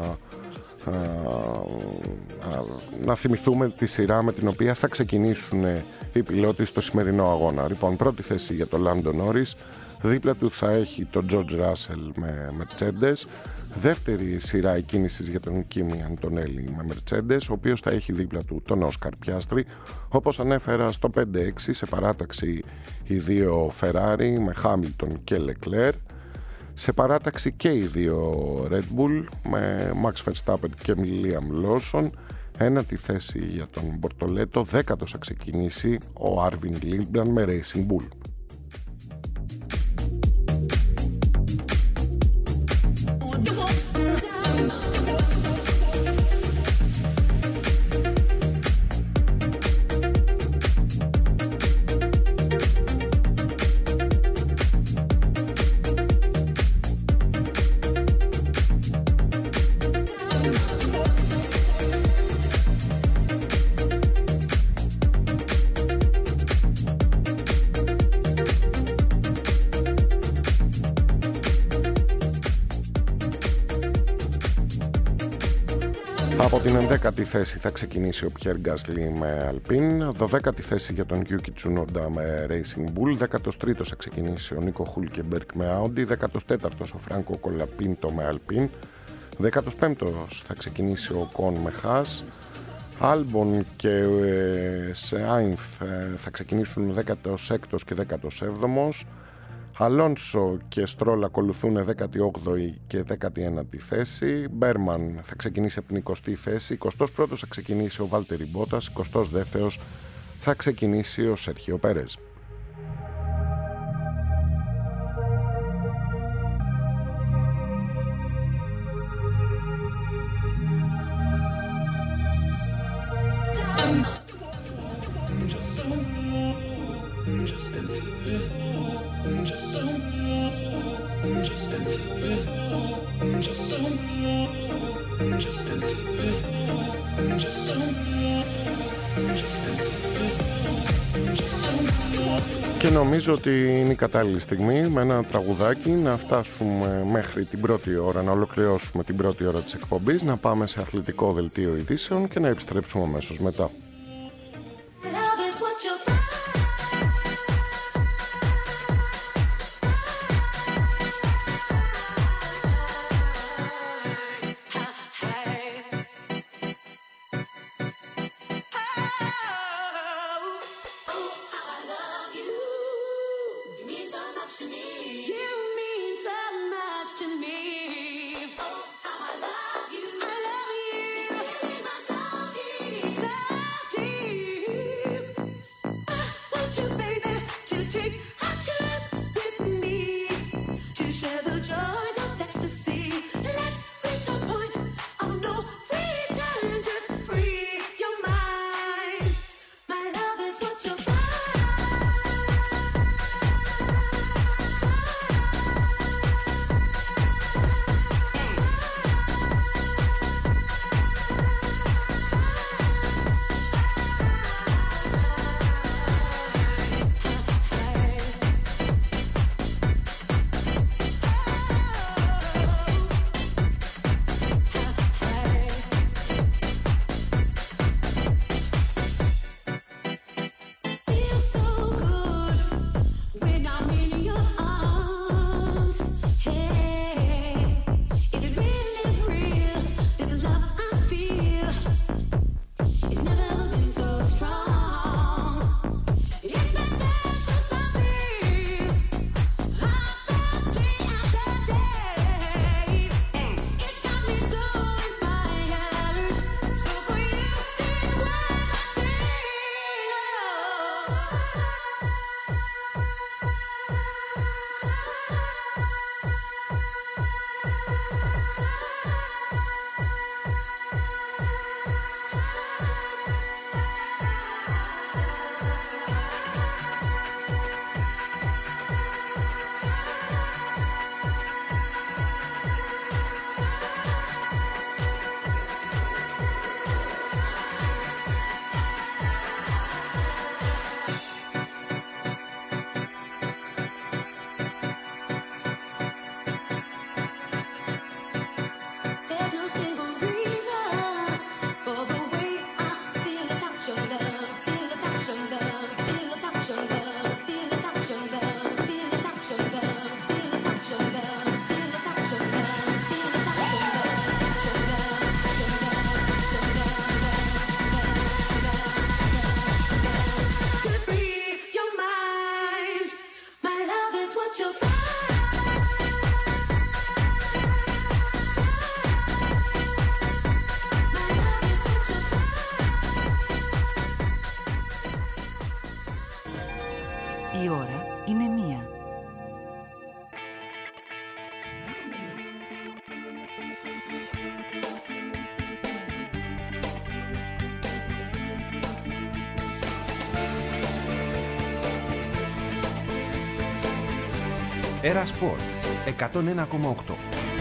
να θυμηθούμε τη σειρά με την οποία θα ξεκινήσουν οι πιλότοι στο σημερινό αγώνα. Λοιπόν, πρώτη θέση για το Lando Norris, δίπλα του θα έχει τον George Russell με Mercedes. Δεύτερη σειρά εκκίνησης για τον Kimi Antonelli με Mercedes, ο οποίος θα έχει δίπλα του τον Oscar Piastri. Όπως ανέφερα, στο 5-6 σε παράταξη οι δύο Ferrari με Hamilton και Leclerc. Σε παράταξη και οι δύο Red Bull με Max Verstappen και Liam Lawson. Ένατη θέση για τον Μπορτολέτο, δέκατος θα ξεκινήσει ο Arvin Lindgren με Racing Bull. Από την 11η θέση θα ξεκινήσει ο Pierre Gasly με Alpine, 12η θέση για τον Yuki Tsunoda με Racing Bull, 13ος θα ξεκινήσει ο Nico Hülkenberg με Audi, 14ος ο Franco Colapinto με Alpine, 15ος θα ξεκινήσει ο Ocon με Haas, Albon και Sainz θα ξεκινήσουν 16ος και 17ος, Αλόνσο και Στρόλ ακολουθούν 18η και 19η θέση. Μπέρμαν θα ξεκινήσει από την 20η θέση. 21ος θα ξεκινήσει ο Βάλτερι Μπότας. 22ος θα ξεκινήσει ο Σέρχιο Πέρες. Και νομίζω ότι είναι η κατάλληλη στιγμή με ένα τραγουδάκι να φτάσουμε μέχρι την πρώτη ώρα, να ολοκληρώσουμε την πρώτη ώρα της εκπομπής, να πάμε σε αθλητικό δελτίο ειδήσεων και να επιστρέψουμε αμέσως μετά. Era Sport 101,8.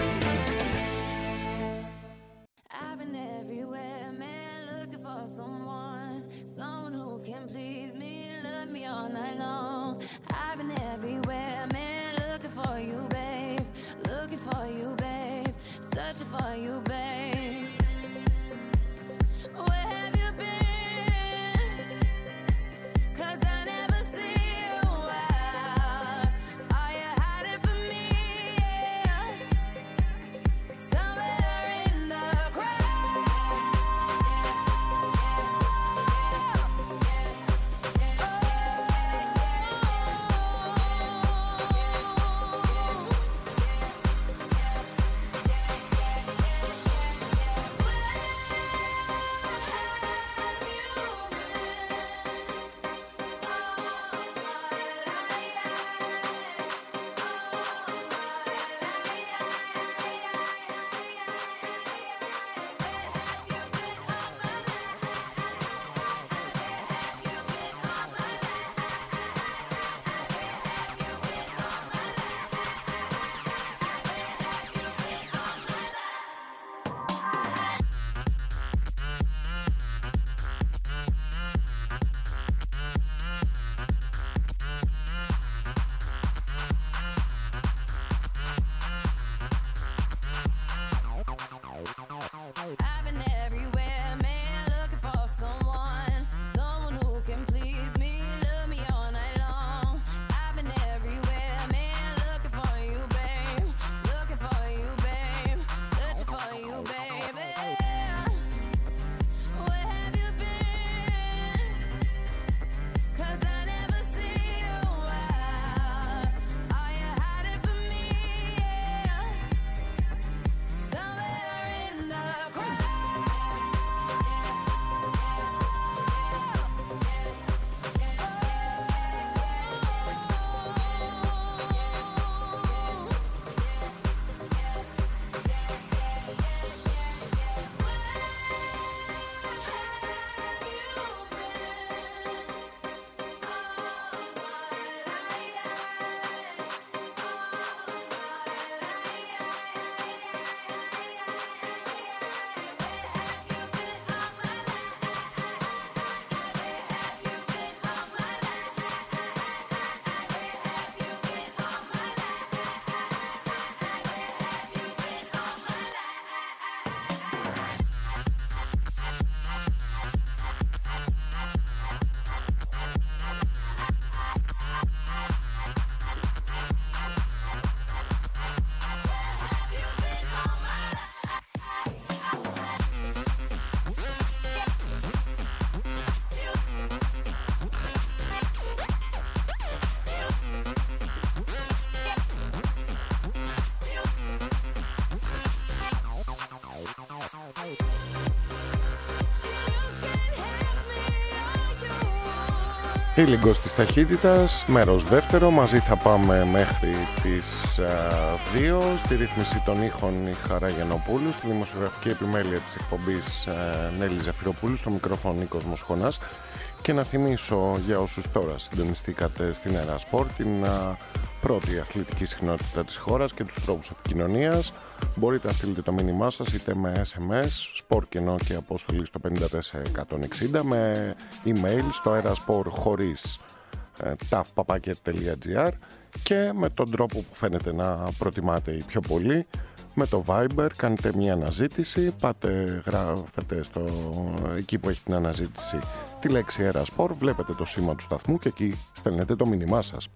Η Λίγκος της Ταχύτητας, μέρος δεύτερο. Μαζί θα πάμε μέχρι τις 2. Στη ρύθμιση των ήχων η Χαρά Γιαννοπούλου, στη δημοσιογραφική επιμέλεια της εκπομπής Νέλη Ζαφυροπούλου, στο μικρόφωνο Νίκος Μοσχονάς. Και να θυμίσω για όσους τώρα συντονιστήκατε στην Era Sport την πρώτη αθλητική συχνότητα της χώρας και τους τρόπους επικοινωνίας. Μπορείτε να στείλετε το μήνυμά σας είτε με SMS, σπορ κενό και απόστολη στο 54160, με email στο erasport χωρίς taf@.gr και με τον τρόπο που φαίνεται να προτιμάτε οι πιο πολλοί, με το Viber. Κάνετε μια αναζήτηση, γράφετε εκεί που έχει την αναζήτηση τη λέξη Era Sport, βλέπετε το σήμα του σταθμού και εκεί στέλνετε το μήνυμά σας.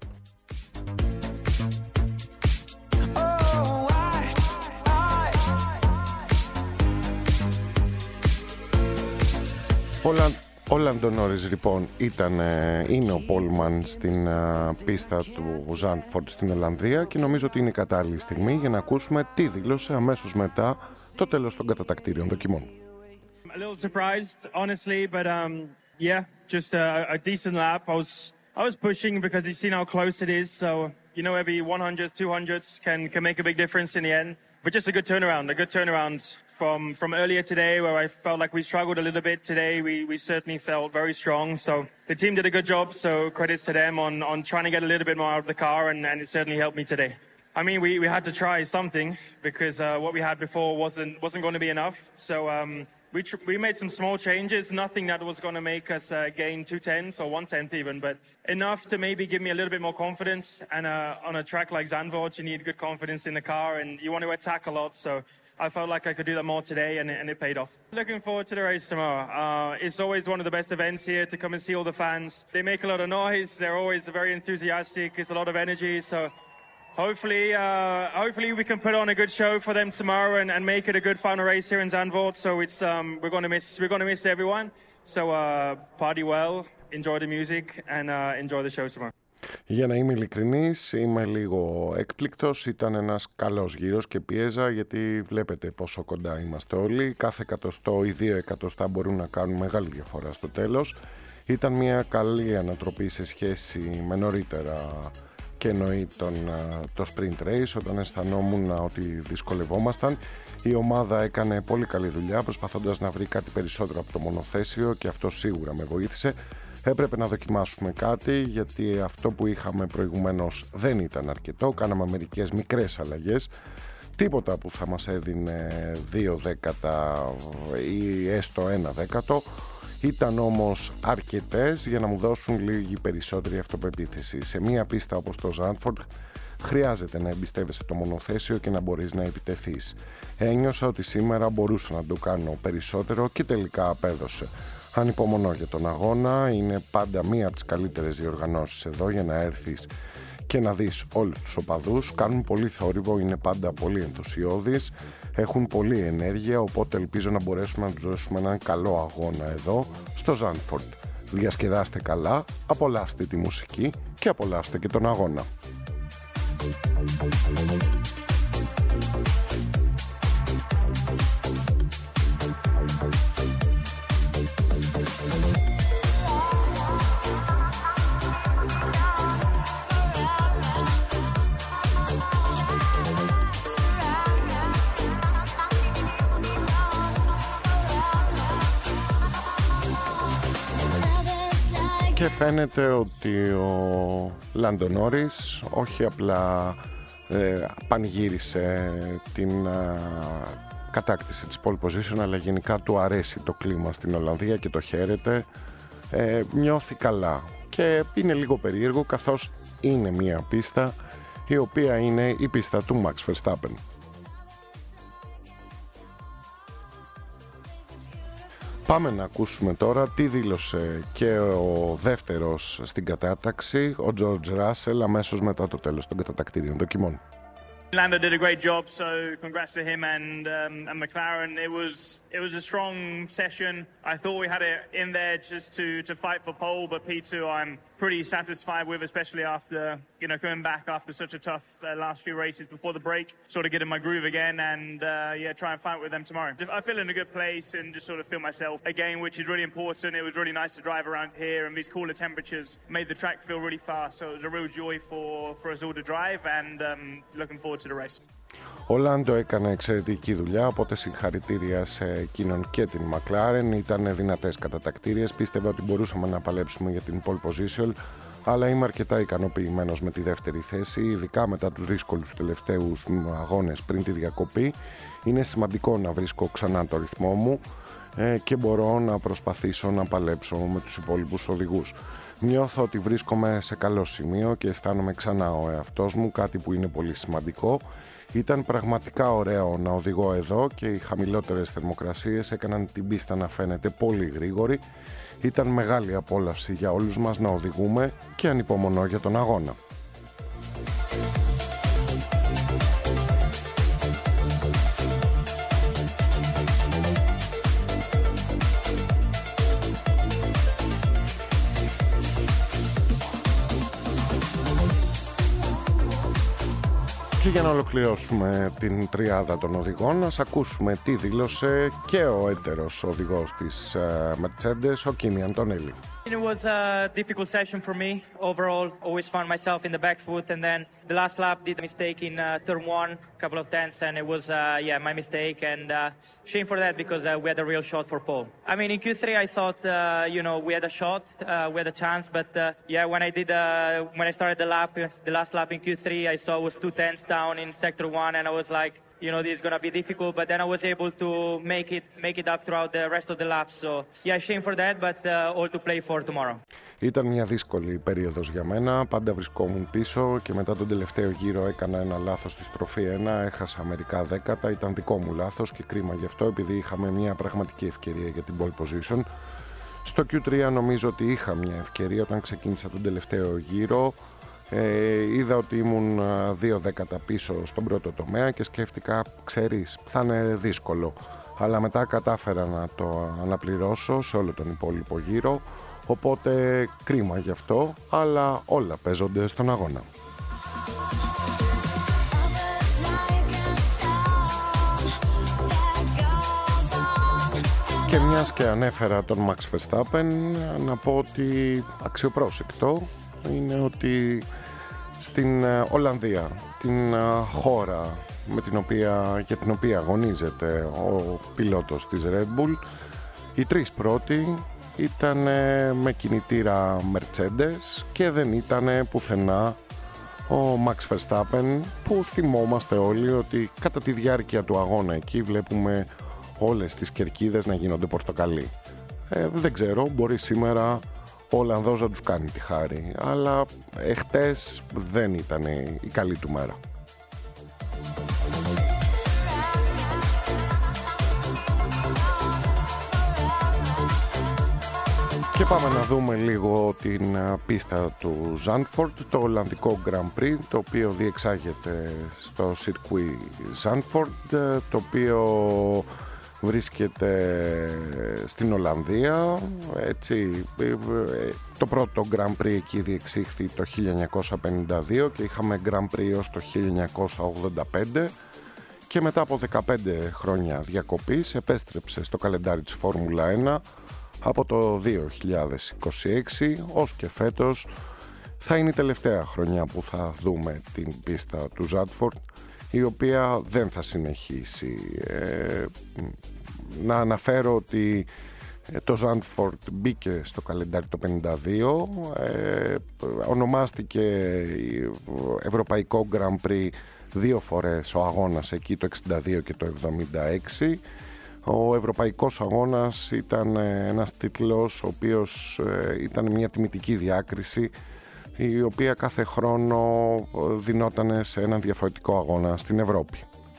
Ο Λάντο Νόρις λοιπόν είναι ο πόλμαν στην πίστα του Ζάντφορντ στην Ολλανδία και νομίζω ότι είναι η κατάλληλη στιγμή για να ακούσουμε τι δήλωσε αμέσως μετά το τέλος των κατατακτήριων δοκιμών. A little surprised, honestly, but yeah, just a decent lap. I was pushing because you've seen how close it is, so you know every 100, 200s can make a big difference in the end. But just a good turnaround from earlier today, where I felt like we struggled a little bit today. We certainly felt very strong. So the team did a good job. So credits to them on trying to get a little bit more out of the car, and it certainly helped me today. I mean, we had to try something because what we had before wasn't going to be enough. So we made some small changes, nothing that was going to make us gain 2/10 or 1/10 even, but enough to maybe give me a little bit more confidence. And on a track like Zandvoort, you need good confidence in the car, and you want to attack a lot. So I felt like I could do that more today, and it paid off. Looking forward to the race tomorrow. It's always one of the best events here to come and see all the fans. They make a lot of noise. They're always very enthusiastic. It's a lot of energy. So hopefully we can put on a good show for them tomorrow and make it a good final race here in Zandvoort. So it's we're going to miss everyone. So party well, enjoy the music, and enjoy the show tomorrow. Για να είμαι ειλικρινής, είμαι λίγο έκπληκτος. Ήταν ένας καλός γύρος και πίεζα, γιατί βλέπετε πόσο κοντά είμαστε όλοι. Κάθε εκατοστό ή 2 εκατοστά μπορούν να κάνουν μεγάλη διαφορά στο τέλος. Ήταν μια καλή ανατροπή σε σχέση με νωρίτερα και εννοεί το sprint race, όταν αισθανόμουν ότι δυσκολευόμασταν. Η ομάδα έκανε πολύ καλή δουλειά προσπαθώντας να βρει κάτι περισσότερο από το μονοθέσιο, και αυτό σίγουρα με βοήθησε. Έπρεπε να δοκιμάσουμε κάτι, γιατί αυτό που είχαμε προηγουμένως δεν ήταν αρκετό. Κάναμε μερικές μικρές αλλαγές, τίποτα που θα μας έδινε 2 δέκατα ή έστω 1 δέκατο. Ήταν όμως αρκετές για να μου δώσουν λίγη περισσότερη αυτοπεποίθηση. Σε μία πίστα όπως το Zandvoort χρειάζεται να εμπιστεύεσαι το μονοθέσιο και να μπορείς να επιτεθείς. Ένιωσα ότι σήμερα μπορούσα να το κάνω περισσότερο και τελικά απέδωσε. Ανυπομονώ για τον αγώνα, είναι πάντα μία από τις καλύτερες διοργανώσεις εδώ για να έρθεις και να δεις όλους τους οπαδούς. Κάνουν πολύ θόρυβο, είναι πάντα πολύ ενθουσιώδεις, έχουν πολλή ενέργεια, οπότε ελπίζω να μπορέσουμε να τους δώσουμε έναν καλό αγώνα εδώ στο Zandvoort. Διασκεδάστε καλά, απολαύστε τη μουσική και απολαύστε και τον αγώνα. Και φαίνεται ότι ο Λάντο Νόρις όχι απλά πανηγύρισε την κατάκτηση της pole position, αλλά γενικά του αρέσει το κλίμα στην Ολλανδία και το χαίρεται, νιώθει καλά. Και είναι λίγο περίεργο, καθώς είναι μια πίστα η οποία είναι η πίστα του Max Verstappen. Πάμε να ακούσουμε τώρα τι δήλωσε και ο δεύτερος στην κατάταξη, ο George Russell, αμέσως μετά το τέλος των κατατακτήριων δοκιμών. Lando did a great job, so congrats to him and McLaren. It was a strong session. I thought we had it in there just to fight for pole, but P2 I'm pretty satisfied with, especially after coming back after such a tough last few races before the break. Sort of get in my groove again and try and fight with them tomorrow. I feel in a good place and just sort of feel myself again, which is really important. It was really nice to drive around here, and these cooler temperatures made the track feel really fast. So it was a real joy for us all to drive, and looking forward to the race. Ο Λάντο έκανε εξαιρετική δουλειά, οπότε συγχαρητήρια σε εκείνον και την McLaren. Ήταν δυνατές κατατακτήριες, πίστευα ότι μπορούσαμε να παλέψουμε για την pole position, αλλά είμαι αρκετά ικανοποιημένος με τη δεύτερη θέση, ειδικά μετά τους δύσκολους τελευταίους αγώνες πριν τη διακοπή. Είναι σημαντικό να βρίσκω ξανά το ρυθμό μου και μπορώ να προσπαθήσω να παλέψω με τους υπόλοιπους οδηγούς. Νιώθω ότι βρίσκομαι σε καλό σημείο και αισθάνομαι ξανά ο εαυτός μου, κάτι που είναι πολύ σημαντικό. Ήταν πραγματικά ωραίο να οδηγώ εδώ και οι χαμηλότερες θερμοκρασίες έκαναν την πίστα να φαίνεται πολύ γρήγορη. Ήταν μεγάλη απόλαυση για όλους μας να οδηγούμε και ανυπομονώ για τον αγώνα. Και για να ολοκληρώσουμε την τριάδα των οδηγών, ας ακούσουμε τι δήλωσε και ο έτερος οδηγός της Mercedes, ο Kimi Antonelli. It was a difficult session for me. Overall, always found myself in the back foot, and then the last lap did a mistake in turn one, couple of tenths, and it was my mistake, and shame for that because we had a real shot for pole. I mean, in Q3 I thought we had a shot, we had a chance, but when I started the last lap in Q3, I saw it was 2 tenths down in sector one, and I was like, this is going to be difficult, but then I was able to make it up throughout the rest of the laps. So, shame for that, but all to play for tomorrow. Ήταν μια δύσκολη περίοδος για μένα, πάντα βρισκόμουν πίσω και μετά τον τελευταίο γύρο έκανα ένα λάθος στη στροφή 1, έχασα μερικά δέκατα, ήταν δικό μου λάθος και κρίμα γι' αυτό επειδή είχαμε μια πραγματική ευκαιρία για την pole position. Στο Q3 νομίζω ότι είχα μια ευκαιρία όταν ξεκίνησα τον τελευταίο γύρο. Είδα ότι ήμουν 2 δέκατα πίσω στον πρώτο τομέα και σκέφτηκα, ξέρεις, θα είναι δύσκολο. Αλλά μετά κατάφερα να το αναπληρώσω σε όλο τον υπόλοιπο γύρο, οπότε κρίμα γι' αυτό, αλλά όλα παίζονται στον αγώνα. Και μιας και ανέφερα τον Max Verstappen, να πω ότι αξιοπρόσεκτο είναι ότι στην Ολλανδία, την χώρα για την οποία αγωνίζεται ο πιλότος της Red Bull, οι 3 πρώτοι ήταν με κινητήρα Mercedes και δεν ήταν πουθενά ο Max Verstappen, που θυμόμαστε όλοι ότι κατά τη διάρκεια του αγώνα εκεί βλέπουμε όλες τις κερκίδες να γίνονται πορτοκαλί. Δεν ξέρω, μπορεί σήμερα ο Ολλανδός να τους κάνει τη χάρη, αλλά εχτες δεν ήταν η καλή του μέρα. Και πάμε να δούμε λίγο την πίστα του Zandvoort, το Ολλανδικό Grand Prix, το οποίο διεξάγεται στο Circuit Zandvoort, το οποίο βρίσκεται στην Ολλανδία. Έτσι, το πρώτο Grand Prix εκεί διεξήχθη το 1952 και είχαμε Grand Prix ως το 1985 και μετά από 15 χρόνια διακοπής επέστρεψε στο καλεντάρι της Φόρμουλα 1 από το 2026, ως και φέτος θα είναι η τελευταία χρονιά που θα δούμε την πίστα του Zandvoort, η οποία δεν θα συνεχίσει. Να αναφέρω ότι το Zandvoort μπήκε στο καλεντάρι το 52, ονομάστηκε Ευρωπαϊκό Grand Prix 2 φορές ο αγώνας εκεί, το 62 και το 76. Ο Ευρωπαϊκός Αγώνας ήταν ένας τίτλος ο οποίος ήταν μια τιμητική διάκριση, η οποία κάθε χρόνο δινόταν σε έναν διαφορετικό αγώνα στην Ευρώπη.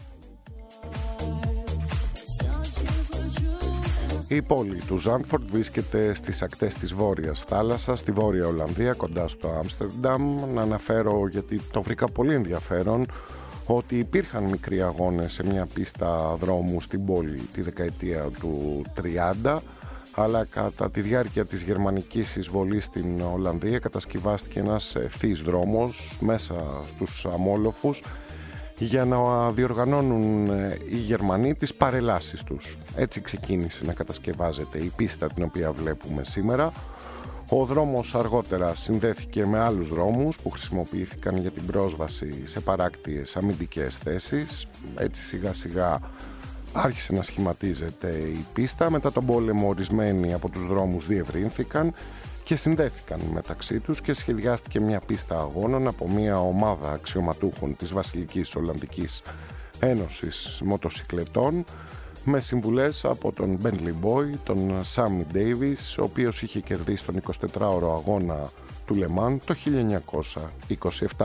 Η πόλη του Zandvoort βρίσκεται στις ακτές της Βόρειας Θάλασσας, στη Βόρεια Ολλανδία, κοντά στο Άμστερνταμ. Να αναφέρω, γιατί το βρήκα πολύ ενδιαφέρον, ότι υπήρχαν μικροί αγώνες σε μια πίστα δρόμου στην πόλη τη δεκαετία του 30, αλλά κατά τη διάρκεια της γερμανικής εισβολής στην Ολλανδία κατασκευάστηκε ένας ευθύς δρόμος μέσα στους αμόλοφους για να διοργανώνουν οι Γερμανοί τις παρελάσεις τους. Έτσι ξεκίνησε να κατασκευάζεται η πίστα την οποία βλέπουμε σήμερα. Ο δρόμος αργότερα συνδέθηκε με άλλους δρόμους που χρησιμοποιήθηκαν για την πρόσβαση σε παράκτιες αμυντικές θέσεις. Έτσι σιγά σιγά άρχισε να σχηματίζεται η πίστα. Μετά τον πόλεμο ορισμένοι από τους δρόμους διευρύνθηκαν και συνδέθηκαν μεταξύ τους και σχεδιάστηκε μια πίστα αγώνων από μια ομάδα αξιωματούχων της Βασιλικής Ολλανδικής Ένωσης Μοτοσικλετών, με συμβουλές από τον Bentley Boy, τον Sammy Davis, ο οποίος είχε κερδίσει τον 24ωρο αγώνα του Le Mans το 1927.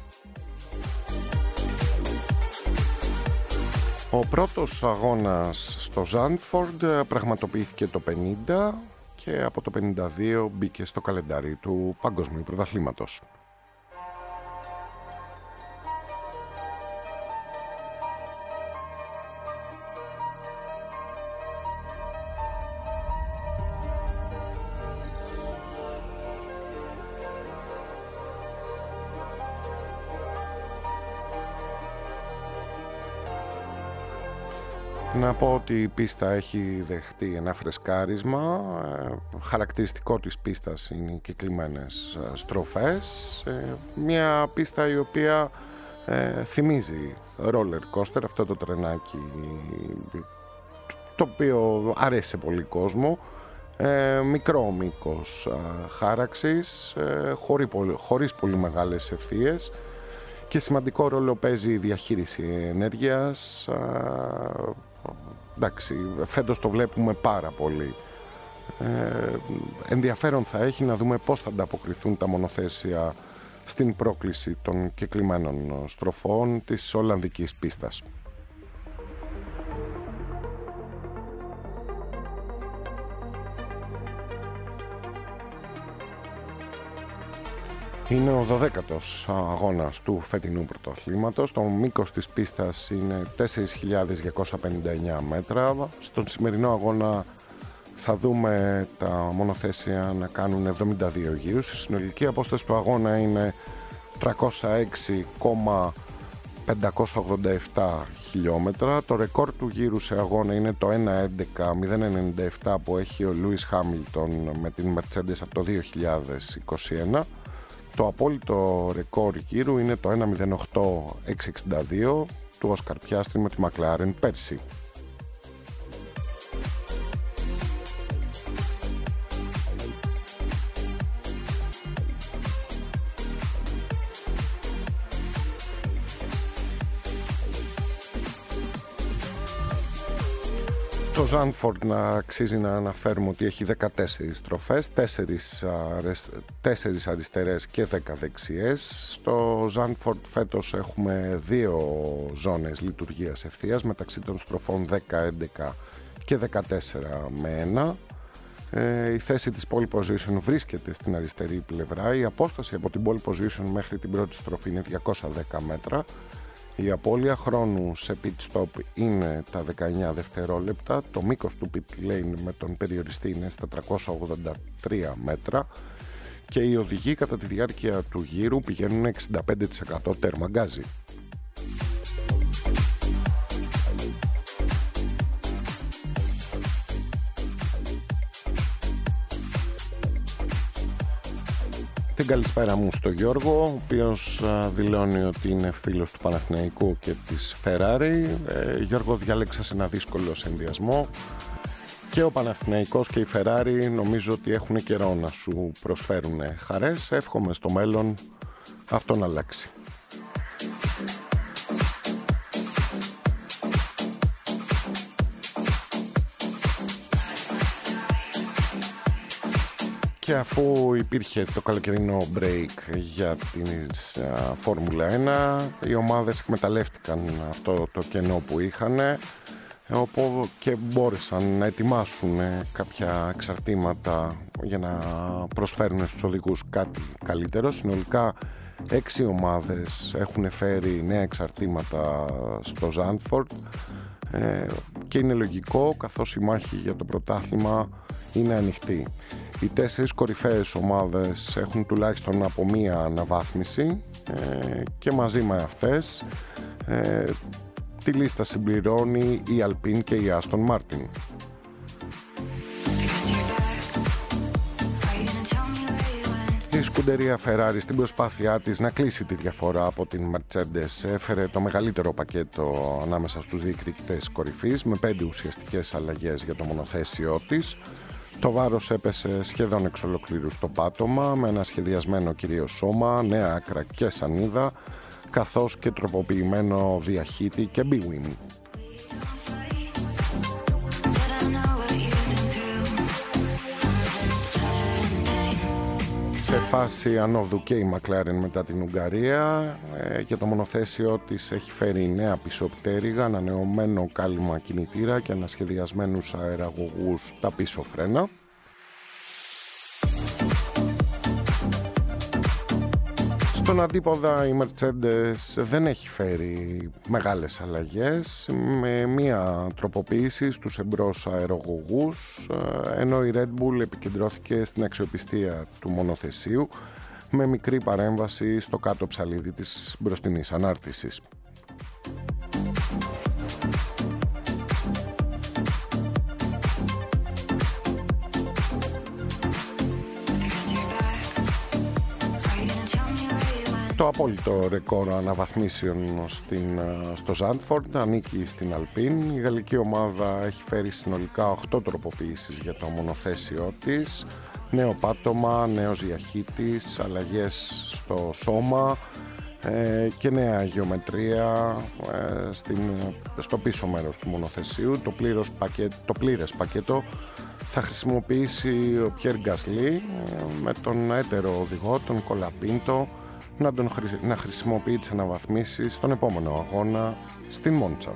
Ο πρώτος αγώνας στο Zandvoort πραγματοποιήθηκε το 50 και από το 52 μπήκε στο καλεντάρι του Παγκοσμίου Πρωταθλήματος. Να πω ότι η πίστα έχει δεχτεί ένα φρεσκάρισμα. Χαρακτηριστικό της πίστας είναι οι κυκλημένες στροφές. Μια πίστα η οποία θυμίζει roller coaster, αυτό το τρενάκι το οποίο αρέσει σε πολύ κόσμο. Μικρό μήκος χάραξης, χωρίς πολύ μεγάλες ευθείες, και σημαντικό ρόλο παίζει η διαχείριση ενέργειας. Εντάξει, φέτος το βλέπουμε πάρα πολύ. Ενδιαφέρον θα έχει να δούμε πώς θα ανταποκριθούν τα μονοθέσια στην πρόκληση των κεκλημένων στροφών της Ολλανδικής πίστας. Είναι ο 12ος αγώνας του φετινού πρωταθλήματος. Το μήκος της πίστας είναι 4.259 μέτρα. Στον σημερινό αγώνα θα δούμε τα μονοθέσια να κάνουν 72 γύρους. Η συνολική απόσταση του αγώνα είναι 306,587 χιλιόμετρα. Το ρεκόρ του γύρου σε αγώνα είναι το 1.11.097 που έχει ο Λούις Χάμιλτον με την Mercedes από το 2021. Το απόλυτο ρεκόρ γύρου είναι το 1.08.662 του Όσκαρ Πιάστρι με τη McLaren πέρσι. Το Ζάντφορντ να αξίζει να αναφέρουμε ότι έχει 14 στροφές, 4 αριστερές και 10 δεξιές. Στο Ζάντφορντ φέτος έχουμε 2 ζώνες λειτουργίας ευθείας μεταξύ των στροφών 10, 11 και 14 με 1. Η θέση της pole position βρίσκεται στην αριστερή πλευρά. Η απόσταση από την pole position μέχρι την πρώτη στροφή είναι 210 μέτρα. Η απώλεια χρόνου σε pit stop είναι τα 19 δευτερόλεπτα. Το μήκος του pit lane με τον περιοριστή είναι στα 383 μέτρα. Και οι οδηγοί κατά τη διάρκεια του γύρου πηγαίνουν 65% τέρμα γκάζι. Την καλησπέρα μου στο Γιώργο, ο οποίος δηλώνει ότι είναι φίλος του Παναθηναϊκού και της Ferrari. Γιώργο, διάλεξα ένα δύσκολο συνδυασμό. Και ο Παναθηναϊκός και η Ferrari νομίζω ότι έχουν καιρό να σου προσφέρουν χαρές. Εύχομαι στο μέλλον αυτό να αλλάξει. Και αφού υπήρχε το καλοκαιρινό break για την Φόρμουλα 1, οι ομάδες εκμεταλλεύτηκαν αυτό το κενό που είχαν και μπόρεσαν να ετοιμάσουν κάποια εξαρτήματα για να προσφέρουν στους οδηγούς κάτι καλύτερο. Συνολικά 6 ομάδες έχουν φέρει νέα εξαρτήματα στο Ζάντφορντ και είναι λογικό, καθώς η μάχη για το πρωτάθλημα είναι ανοιχτή. Οι 4 κορυφαίες ομάδες έχουν τουλάχιστον από μία αναβάθμιση και μαζί με αυτές τη λίστα συμπληρώνει η Alpine και η Aston Martin. Η σκουντερία Ferrari στην προσπάθειά της να κλείσει τη διαφορά από την Mercedes έφερε το μεγαλύτερο πακέτο ανάμεσα στους διεκδικητές κορυφής με 5 ουσιαστικές αλλαγές για το μονοθέσιό της. Το βάρος έπεσε σχεδόν εξ ολοκλήρου στο πάτωμα με ένα σχεδιασμένο κυρίως σώμα, νέα άκρα και σανίδα, καθώς και τροποποιημένο διαχύτη και B-Wing. Σε φάση ανόδου και η McLaren μετά την Ουγγαρία. Για το μονοθέσιο της έχει φέρει νέα πισωπτέρυγα, ανανεωμένο κάλυμα κινητήρα και ανασχεδιασμένους αεραγωγούς τα πίσω φρένα. Στον αντίποδα η Mercedes δεν έχει φέρει μεγάλες αλλαγές, με μία τροποποίηση στους εμπρός αερογωγούς, ενώ η Red Bull επικεντρώθηκε στην αξιοπιστία του μονοθεσίου με μικρή παρέμβαση στο κάτω ψαλίδι της μπροστινής ανάρτησης. απόλυτο ρεκόρ αναβαθμίσεων στο Ζάντφορντ, ανήκει στην Αλπίν. Η γαλλική ομάδα έχει φέρει συνολικά 8 τροποποιήσεις για το μονοθέσιό της. Νέο πάτωμα, νέος διαχύτης, αλλαγές στο σώμα και νέα γεωμετρία στο πίσω μέρος του μονοθεσίου. Το πλήρες πακέτο θα χρησιμοποιήσει ο Πιέρ Γκασλί με τον έτερο οδηγό, τον Κολαπίντο, να χρησιμοποιεί τις αναβαθμίσεις στον επόμενο αγώνα στην Μόντσα.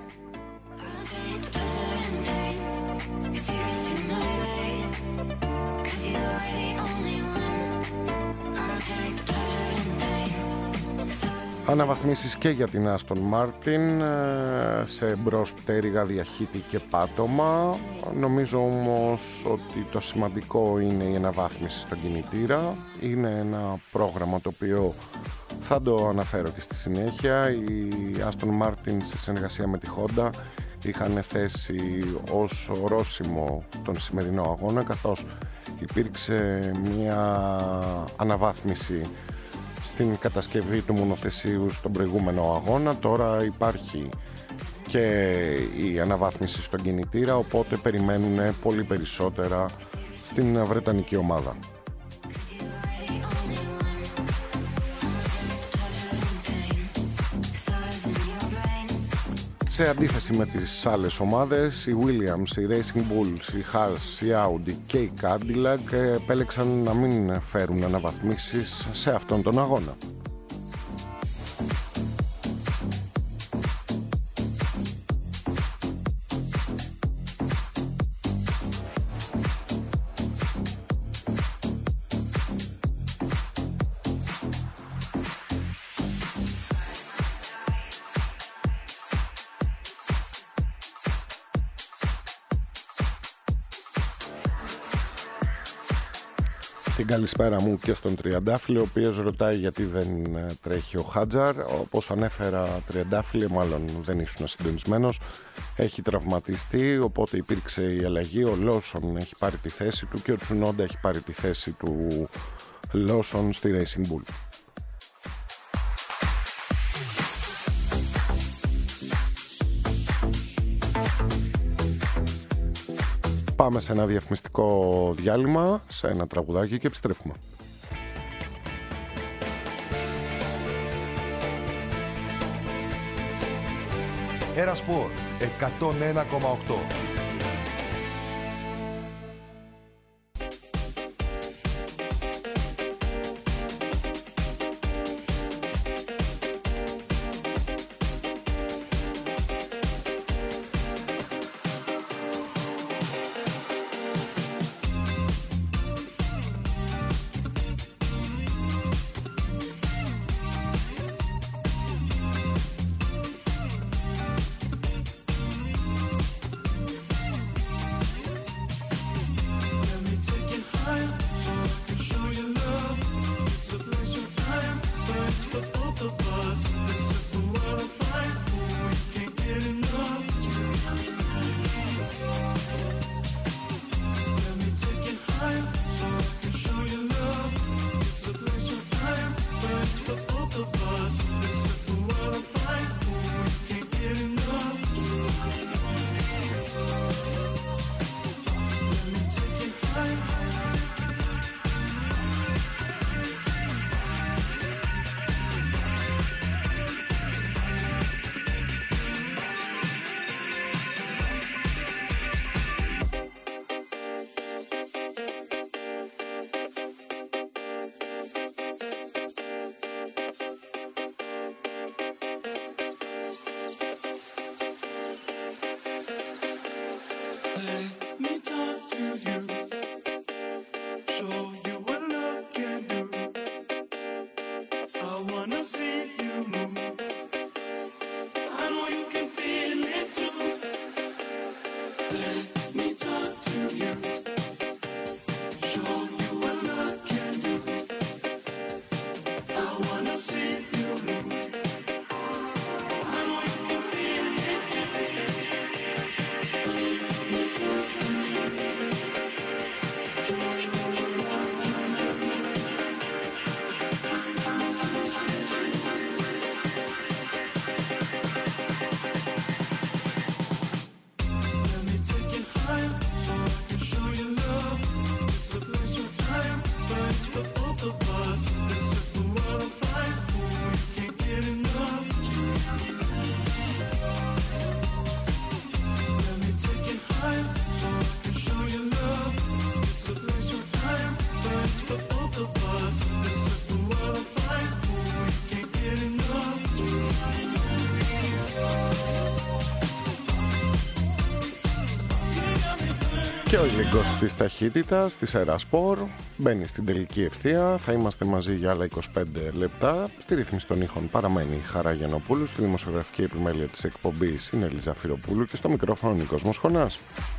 Αναβαθμίσεις και για την Άστον Μάρτιν σε μπρος πτέρυγα, διαχύτη και πάτωμα. Νομίζω όμως ότι το σημαντικό είναι η αναβάθμιση στον κινητήρα. Είναι ένα πρόγραμμα το οποίο θα το αναφέρω και στη συνέχεια. Η Άστον Μάρτιν σε συνεργασία με τη Honda είχαν θέσει ως ορόσημο τον σημερινό αγώνα, καθώς υπήρξε μια αναβάθμιση στην κατασκευή του μονοθεσίου στον προηγούμενο αγώνα. Τώρα υπάρχει και η αναβάθμιση στον κινητήρα, οπότε περιμένουν πολύ περισσότερα στην βρετανική ομάδα. Σε αντίθεση με τις άλλες ομάδες, οι Williams, οι Racing Bulls, οι Haas, η Audi και η Cadillac επέλεξαν να μην φέρουν αναβαθμίσεις σε αυτόν τον αγώνα. Την καλησπέρα μου και στον Τριαντάφυλλο, ο οποίος ρωτάει γιατί δεν τρέχει ο Χάτζαρ. Όπως ανέφερα, Τριαντάφυλλε, μάλλον δεν ήσουν συντονισμένος, έχει τραυματιστεί, οπότε υπήρξε η αλλαγή. Ο Λόσον έχει πάρει τη θέση του και ο Τσουνόντα έχει πάρει τη θέση του Λόσον στη Racing Bull. Πάμε σε ένα διαφημιστικό διάλειμμα, σε ένα τραγουδάκι και επιστρέφουμε. Ερασπορ 101,8. Και ο Ήλιγκος της ταχύτητας της Ερασπορ μπαίνει στην τελική ευθεία. Θα είμαστε μαζί για άλλα 25 λεπτά. Στη ρύθμιση των ήχων παραμένει η Χαρά Γιαννοπούλου. Στη δημοσιογραφική επιμέλεια της εκπομπής είναι η Ελίζα Φυροπούλου και στο μικρόφωνο Νίκος Μοσχονάς.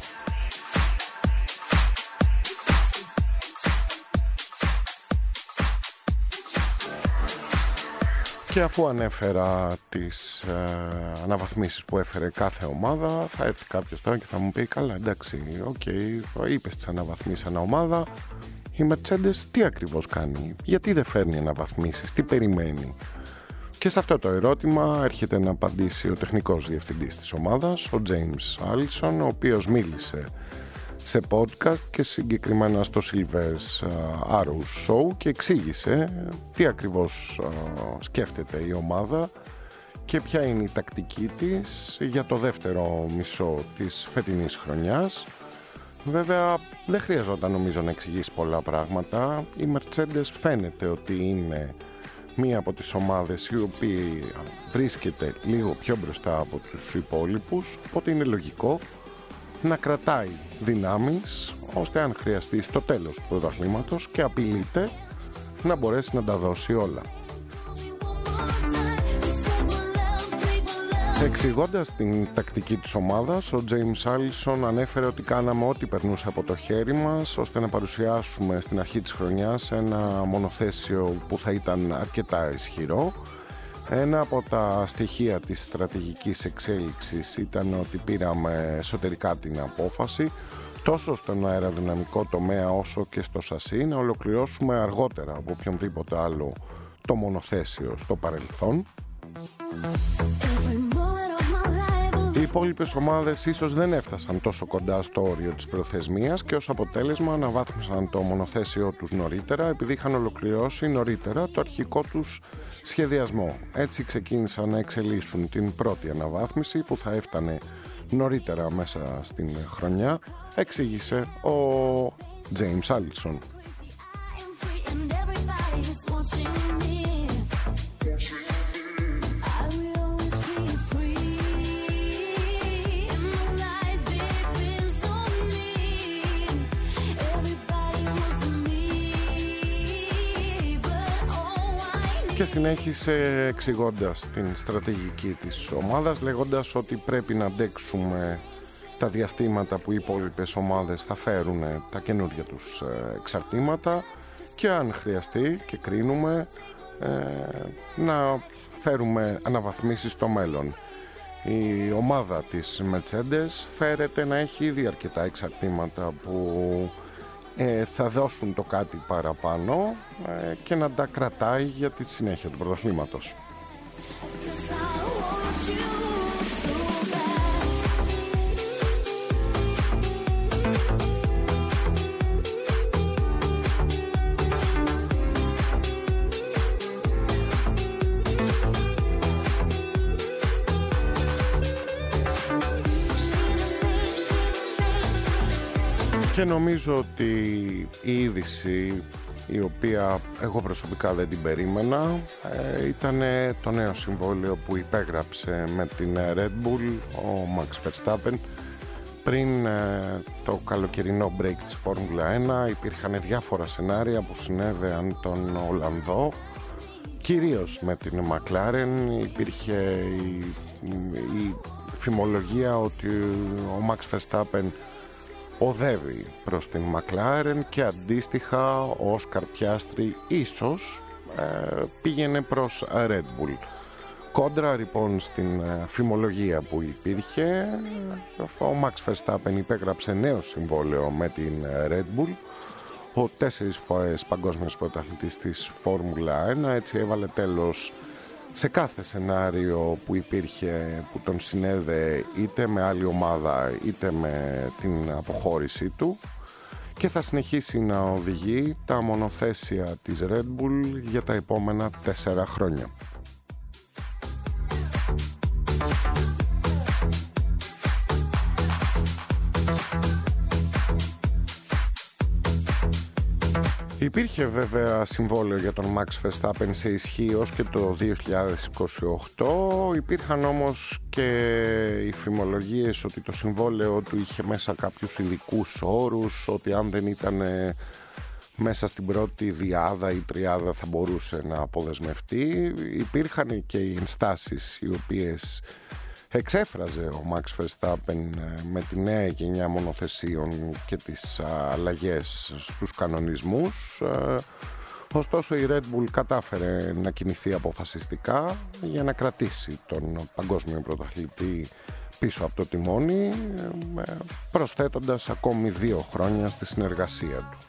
Και αφού ανέφερα τις αναβαθμίσεις που έφερε κάθε ομάδα, θα έρθει κάποιος τώρα και θα μου πει καλά, εντάξει, είπες τις αναβαθμίσεις ανά ομάδα, η Mercedes τι ακριβώς κάνει, γιατί δεν φέρνει αναβαθμίσεις, τι περιμένει? Και σε αυτό το ερώτημα έρχεται να απαντήσει ο τεχνικός διευθυντής της ομάδας, ο James Allison, ο οποίος μίλησε σε podcast και συγκεκριμένα στο Silver's Arrow Show και εξήγησε τι ακριβώς σκέφτεται η ομάδα και ποια είναι η τακτική της για το δεύτερο μισό της φετινής χρονιάς. Βέβαια δεν χρειαζόταν νομίζω να εξηγήσει πολλά πράγματα. Η Mercedes φαίνεται ότι είναι μία από τις ομάδες η οποία βρίσκεται λίγο πιο μπροστά από τους υπόλοιπους, οπότε είναι λογικό να κρατάει δυνάμεις ώστε αν χρειαστεί στο τέλος του πρωταθλήματος και απειλείται να μπορέσει να τα δώσει όλα. Εξηγώντας την τακτική της ομάδας, ο James Allison ανέφερε ότι κάναμε ό,τι περνούσε από το χέρι μας ώστε να παρουσιάσουμε στην αρχή της χρονιάς ένα μονοθέσιο που θα ήταν αρκετά ισχυρό. Ένα από τα στοιχεία της στρατηγικής εξέλιξης ήταν ότι πήραμε εσωτερικά την απόφαση τόσο στον αεροδυναμικό τομέα όσο και στο σασί να ολοκληρώσουμε αργότερα από οποιονδήποτε άλλο το μονοθέσιο στο παρελθόν. Οι υπόλοιπες ομάδες ίσως δεν έφτασαν τόσο κοντά στο όριο της προθεσμίας και ως αποτέλεσμα αναβάθμισαν το μονοθέσιό τους νωρίτερα επειδή είχαν ολοκληρώσει νωρίτερα το αρχικό τους σχεδιασμό. Έτσι ξεκίνησαν να εξελίσσουν την πρώτη αναβάθμιση που θα έφτανε νωρίτερα μέσα στην χρονιά, εξήγησε ο James Allison. Και συνέχισε εξηγώντας την στρατηγική της ομάδας, λέγοντας ότι πρέπει να αντέξουμε τα διαστήματα που οι υπόλοιπες ομάδες θα φέρουν τα καινούργια τους εξαρτήματα και αν χρειαστεί και κρίνουμε να φέρουμε αναβαθμίσεις στο μέλλον. Η ομάδα της Mercedes φέρεται να έχει ήδη αρκετά εξαρτήματα που θα δώσουν το κάτι παραπάνω και να τα κρατάει για τη συνέχεια του πρωταθλήματος. Και νομίζω ότι η είδηση η οποία εγώ προσωπικά δεν την περίμενα ήταν το νέο συμβόλαιο που υπέγραψε με την Red Bull ο Max Verstappen πριν το καλοκαιρινό break της Φόρμουλα 1. Υπήρχαν διάφορα σενάρια που συνέβαιναν τον Ολλανδό, κυρίως με την McLaren. Υπήρχε η φημολογία ότι ο Max Verstappen οδεύει προς την McLaren και αντίστοιχα ο Όσκαρ Πιάστρι ίσως πήγαινε προς Red Bull. Κόντρα λοιπόν στην φημολογία που υπήρχε, ο Max Verstappen υπέγραψε νέο συμβόλαιο με την Red Bull, ο 4 φορές παγκόσμιος πρωταθλητής της Φόρμουλα 1, έτσι έβαλε τέλος σε κάθε σενάριο που υπήρχε που τον συνέδεε είτε με άλλη ομάδα είτε με την αποχώρησή του και θα συνεχίσει να οδηγεί τα μονοθέσια της Red Bull για τα επόμενα 4 χρόνια. Υπήρχε βέβαια συμβόλαιο για τον Max Verstappen σε ισχύ ως και το 2028. Υπήρχαν όμως και οι φημολογίες ότι το συμβόλαιο του είχε μέσα κάποιους ειδικούς όρους, ότι αν δεν ήταν μέσα στην πρώτη διάδα ή τριάδα θα μπορούσε να αποδεσμευτεί. Υπήρχαν και οι ενστάσεις οι οποίες εξέφραζε ο Max Verstappen με τη νέα γενιά μονοθεσίων και τις αλλαγές στους κανονισμούς. Ωστόσο η Red Bull κατάφερε να κινηθεί αποφασιστικά για να κρατήσει τον παγκόσμιο πρωταθλητή πίσω από το τιμόνι, προσθέτοντας ακόμη 2 χρόνια στη συνεργασία του.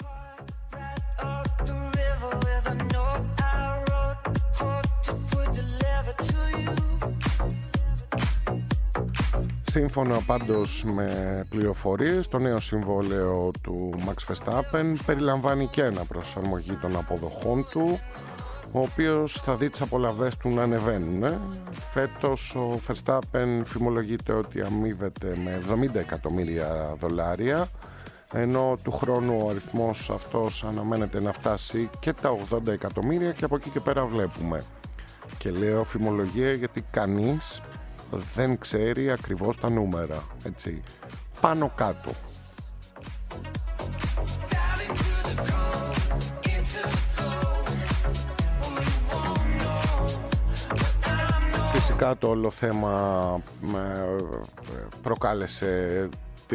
Σύμφωνα πάντως με πληροφορίες, το νέο συμβόλαιο του Max Verstappen περιλαμβάνει και ένα προσαρμογή των αποδοχών του, ο οποίος θα δει τις απολαβές του να ανεβαίνουν. Φέτος ο Verstappen φημολογείται ότι αμείβεται με $70 εκατομμύρια, ενώ του χρόνου ο αριθμός αυτός αναμένεται να φτάσει και τα 80 εκατομμύρια και από εκεί και πέρα βλέπουμε. Και λέω φημολογία γιατί κανείς δεν ξέρει ακριβώς τα νούμερα, έτσι, πάνω κάτω. Φυσικά το όλο θέμα προκάλεσε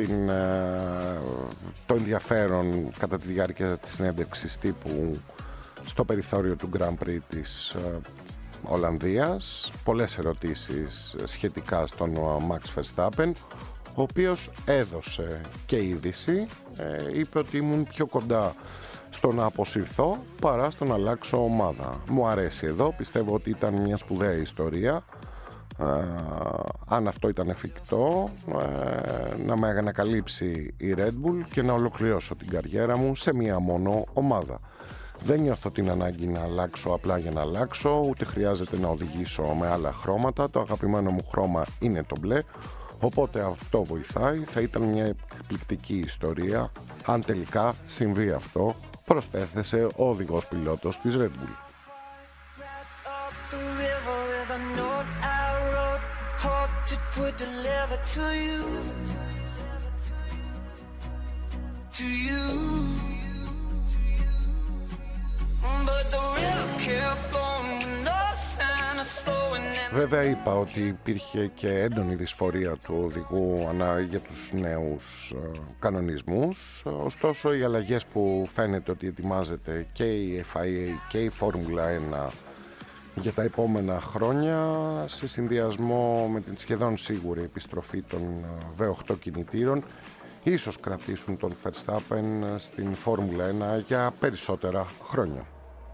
το ενδιαφέρον κατά τη διάρκεια της συνέντευξης τύπου στο περιθώριο του Grand Prix της Ολλανδίας. Πολλές ερωτήσεις σχετικά στον Max Verstappen, ο οποίος έδωσε και είδηση, είπε ότι ήμουν πιο κοντά στο να αποσυρθώ παρά στο να αλλάξω ομάδα. Μου αρέσει εδώ, πιστεύω ότι ήταν μια σπουδαία ιστορία, αν αυτό ήταν εφικτό, να με ανακαλύψει η Red Bull και να ολοκληρώσω την καριέρα μου σε μία μόνο ομάδα. Δεν νιώθω την ανάγκη να αλλάξω απλά για να αλλάξω, ούτε χρειάζεται να οδηγήσω με άλλα χρώματα. Το αγαπημένο μου χρώμα είναι το μπλε, οπότε αυτό βοηθάει. Θα ήταν μια εκπληκτική ιστορία αν τελικά συμβεί αυτό, προσθέθεσε ο οδηγός πιλότος της Red Bull. Βέβαια είπα ότι υπήρχε και έντονη δυσφορία του οδηγού για τους νέους κανονισμούς. Ωστόσο οι αλλαγές που φαίνεται ότι ετοιμάζεται και η FIA και η Φόρμουλα 1 για τα επόμενα χρόνια, σε συνδυασμό με την σχεδόν σίγουρη επιστροφή των V8 κινητήρων, ίσως κρατήσουν τον Verstappen στην Φόρμουλα 1 για περισσότερα χρόνια.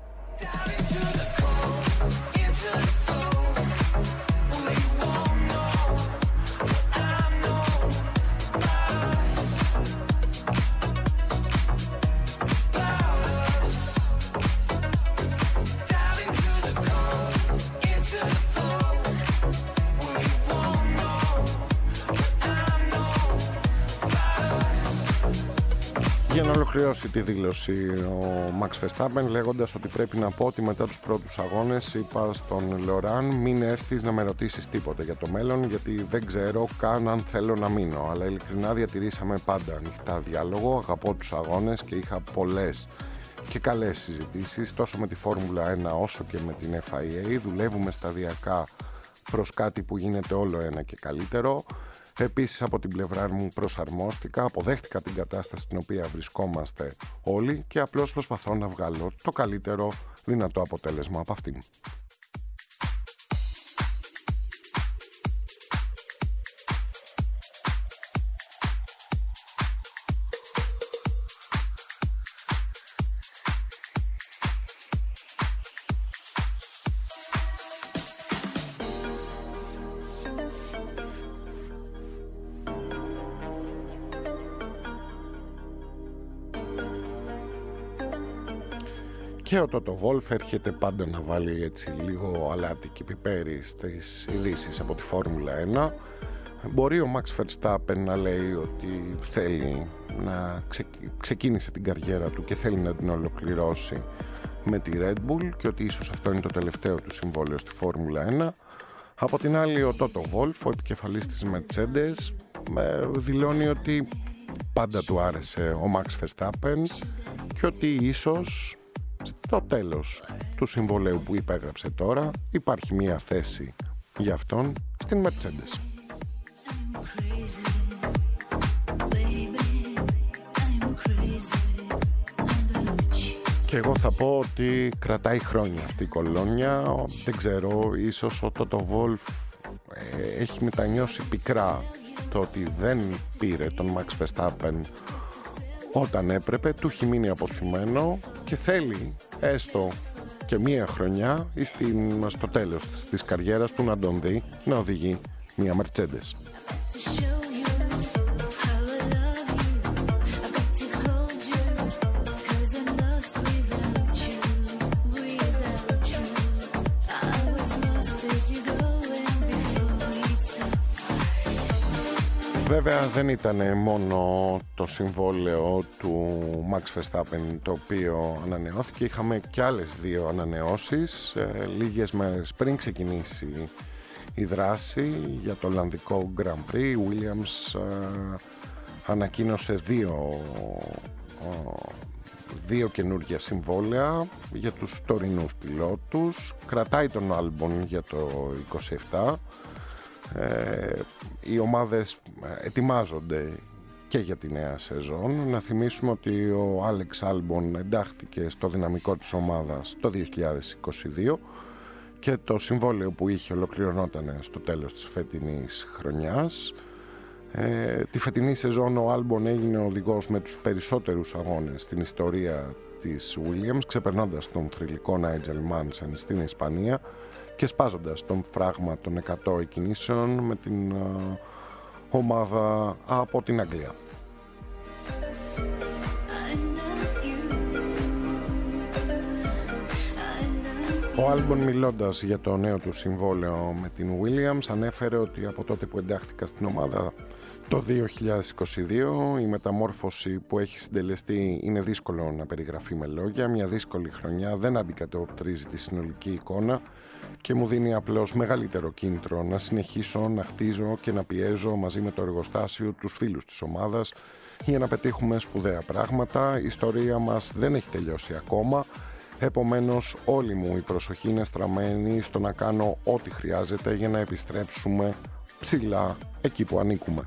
Για να ολοκληρώσει τη δήλωση ο Max Verstappen λέγοντας ότι πρέπει να πω ότι μετά τους πρώτους αγώνες είπα στον Λοράν μην έρθεις να με ρωτήσεις τίποτα για το μέλλον, γιατί δεν ξέρω καν αν θέλω να μείνω, αλλά ειλικρινά διατηρήσαμε πάντα ανοιχτά διάλογο, αγαπώ τους αγώνες και είχα πολλές και καλές συζητήσεις τόσο με τη Φόρμουλα 1 όσο και με την FIA. Δουλεύουμε σταδιακά προς κάτι που γίνεται όλο ένα και καλύτερο. Επίσης από την πλευρά μου προσαρμόστηκα, αποδέχτηκα την κατάσταση στην οποία βρισκόμαστε όλοι και απλώς προσπαθώ να βγάλω το καλύτερο δυνατό αποτέλεσμα από αυτήν. Και ο Τότο Βόλφ έρχεται πάντα να βάλει έτσι λίγο αλάτι και πιπέρι στις ειδήσεις από τη Φόρμουλα 1. Μπορεί ο Max Verstappen να λέει ότι θέλει να ξεκίνησε την καριέρα του και θέλει να την ολοκληρώσει με τη Red Bull και ότι ίσως αυτό είναι το τελευταίο του συμβόλαιο στη Φόρμουλα 1. Από την άλλη, ο Toto Wolff, ο επικεφαλής της Mercedes, δηλώνει ότι πάντα του άρεσε ο Max Verstappen και ότι ίσως στο τέλος του συμβολαίου που υπέγραψε τώρα υπάρχει μια θέση για αυτόν στην Mercedes. Και εγώ θα πω ότι κρατάει χρόνια αυτή η κολόνια. Δεν ξέρω, ίσως ο Toto Wolff έχει μετανιώσει πικρά το ότι δεν πήρε τον Max Verstappen όταν έπρεπε, του έχει μείνει αποθυμένο και θέλει έστω και μία χρονιά ή στο τέλος της καριέρας του να τον δει να οδηγεί μία Mercedes. Βέβαια δεν ήταν μόνο το συμβόλαιο του Max Verstappen το οποίο ανανεώθηκε, είχαμε και άλλες δύο ανανεώσεις λίγες μέρες πριν ξεκινήσει η δράση για το Ολλανδικό Grand Prix. Η Williams ανακοίνωσε δύο καινούργια συμβόλαια για τους τωρινούς πιλότους, κρατάει τον Albon για το 27. Οι ομάδες ετοιμάζονται και για τη νέα σεζόν. Να θυμίσουμε ότι ο Alex Albon εντάχθηκε στο δυναμικό της ομάδας το 2022 και το συμβόλαιο που είχε ολοκληρωνόταν στο τέλος της φετινής χρονιάς. Τη φετινή σεζόν ο Albon έγινε οδηγός με τους περισσότερους αγώνες στην ιστορία της Williams, ξεπερνώντας τον θρυλικό Nigel Mansell στην Ισπανία και σπάζοντας τον φράγμα των 100 εκκινήσεων με την ομάδα από την Αγγλία. Ο Albon, μιλώντας για το νέο του συμβόλαιο με την Williams, ανέφερε ότι από τότε που εντάχθηκα στην ομάδα το 2022 η μεταμόρφωση που έχει συντελεστεί είναι δύσκολο να περιγραφεί με λόγια. Μια δύσκολη χρονιά δεν αντικατοπτρίζει τη συνολική εικόνα και μου δίνει απλώς μεγαλύτερο κίνητρο να συνεχίσω να χτίζω και να πιέζω μαζί με το εργοστάσιο τους φίλους της ομάδας για να πετύχουμε σπουδαία πράγματα. Η ιστορία μας δεν έχει τελειώσει ακόμα, επομένως όλη μου η προσοχή είναι στραμμένη στο να κάνω ό,τι χρειάζεται για να επιστρέψουμε ψηλά εκεί που ανήκουμε.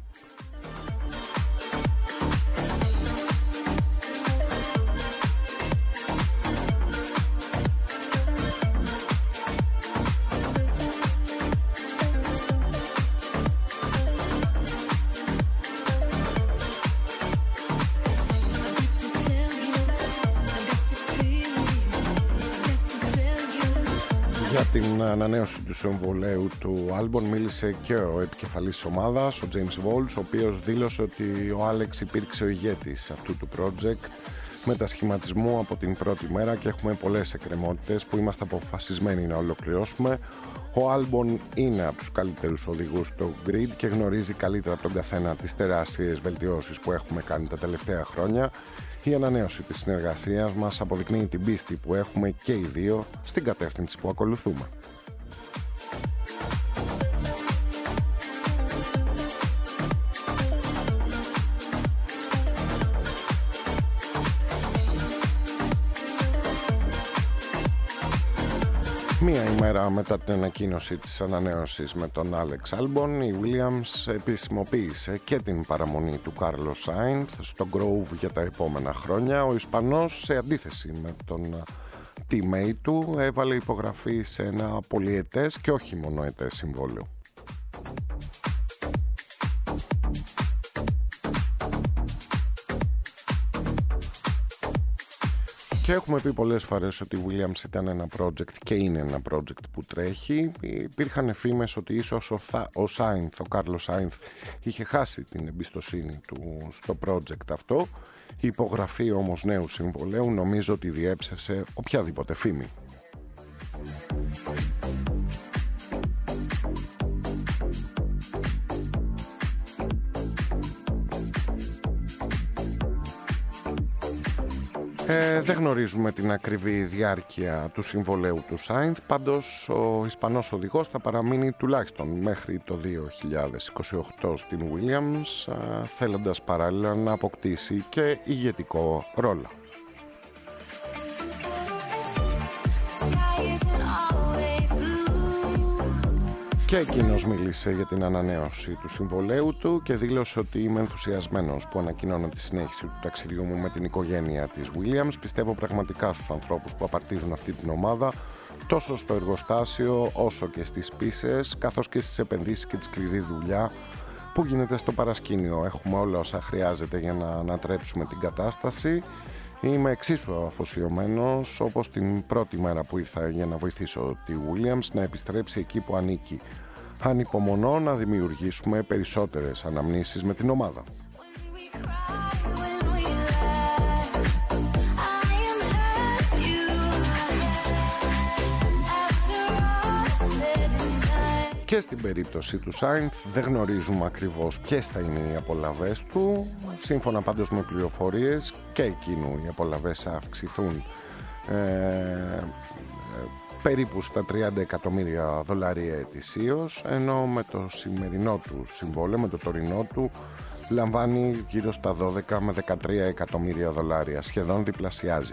Για την ανανέωση του συμβολαίου του Albon μίλησε και ο επικεφαλής της ομάδας, ο James Vowles, ο οποίος δήλωσε ότι ο Άλεξ υπήρξε ο ηγέτης αυτού του project μετασχηματισμού από την πρώτη μέρα και έχουμε πολλές εκκρεμότητες που είμαστε αποφασισμένοι να ολοκληρώσουμε. Ο Albon είναι από τους καλύτερους οδηγούς στο grid και γνωρίζει καλύτερα τον καθένα τις τεράστιες βελτιώσεις που έχουμε κάνει τα τελευταία χρόνια. Η ανανέωση της συνεργασίας μας αποδεικνύει την πίστη που έχουμε και οι δύο στην κατεύθυνση που ακολουθούμε. Μία ημέρα μετά την ανακοίνωση της ανανέωσης με τον Alex Albon, η Williams επισημοποίησε και την παραμονή του Carlos Sainz στο Grove για τα επόμενα χρόνια. Ο Ισπανός, σε αντίθεση με τον teammate του, έβαλε υπογραφή σε ένα πολυετές και όχι μονοετές συμβόλαιο. Και έχουμε πει πολλές φορές ότι η Williams ήταν ένα project και είναι ένα project που τρέχει. Υπήρχαν φήμες ότι ίσως ο Carlos Sainz είχε χάσει την εμπιστοσύνη του στο project αυτό. Η υπογραφή όμως νέου συμβολέου νομίζω ότι διέψευσε οποιαδήποτε φήμη. Δεν γνωρίζουμε την ακριβή διάρκεια του συμβολαίου του Σάινθ, πάντως ο Ισπανός οδηγός θα παραμείνει τουλάχιστον μέχρι το 2028 στην Williams, θέλοντας παράλληλα να αποκτήσει και ηγετικό ρόλο. Και εκείνος μίλησε για την ανανέωση του συμβολαίου του και δήλωσε ότι είμαι ενθουσιασμένος που ανακοινώνω τη συνέχιση του ταξιδιού μου με την οικογένεια της Williams. Πιστεύω πραγματικά στους ανθρώπους που απαρτίζουν αυτή την ομάδα, τόσο στο εργοστάσιο όσο και στις πίσες, καθώς και στις επενδύσεις και τη σκληρή δουλειά που γίνεται στο παρασκήνιο. Έχουμε όλα όσα χρειάζεται για να ανατρέψουμε την κατάσταση. Είμαι εξίσου αφοσιωμένος όπως την πρώτη μέρα που ήρθα για να βοηθήσω τη Williams να επιστρέψει εκεί που ανήκει. Ανυπομονώ να δημιουργήσουμε περισσότερες αναμνήσεις με την ομάδα. Και στην περίπτωση του Σάινθ δεν γνωρίζουμε ακριβώς ποιες θα είναι οι απολαβές του. Σύμφωνα πάντως με πληροφορίες και εκείνου οι απολαβές θα αυξηθούν περίπου στα $30 εκατομμύρια ετησίως, ενώ με το σημερινό του συμβόλαιο, με το τωρινό του, λαμβάνει γύρω στα 12 με 13 εκατομμύρια δολάρια, σχεδόν διπλασιάζει.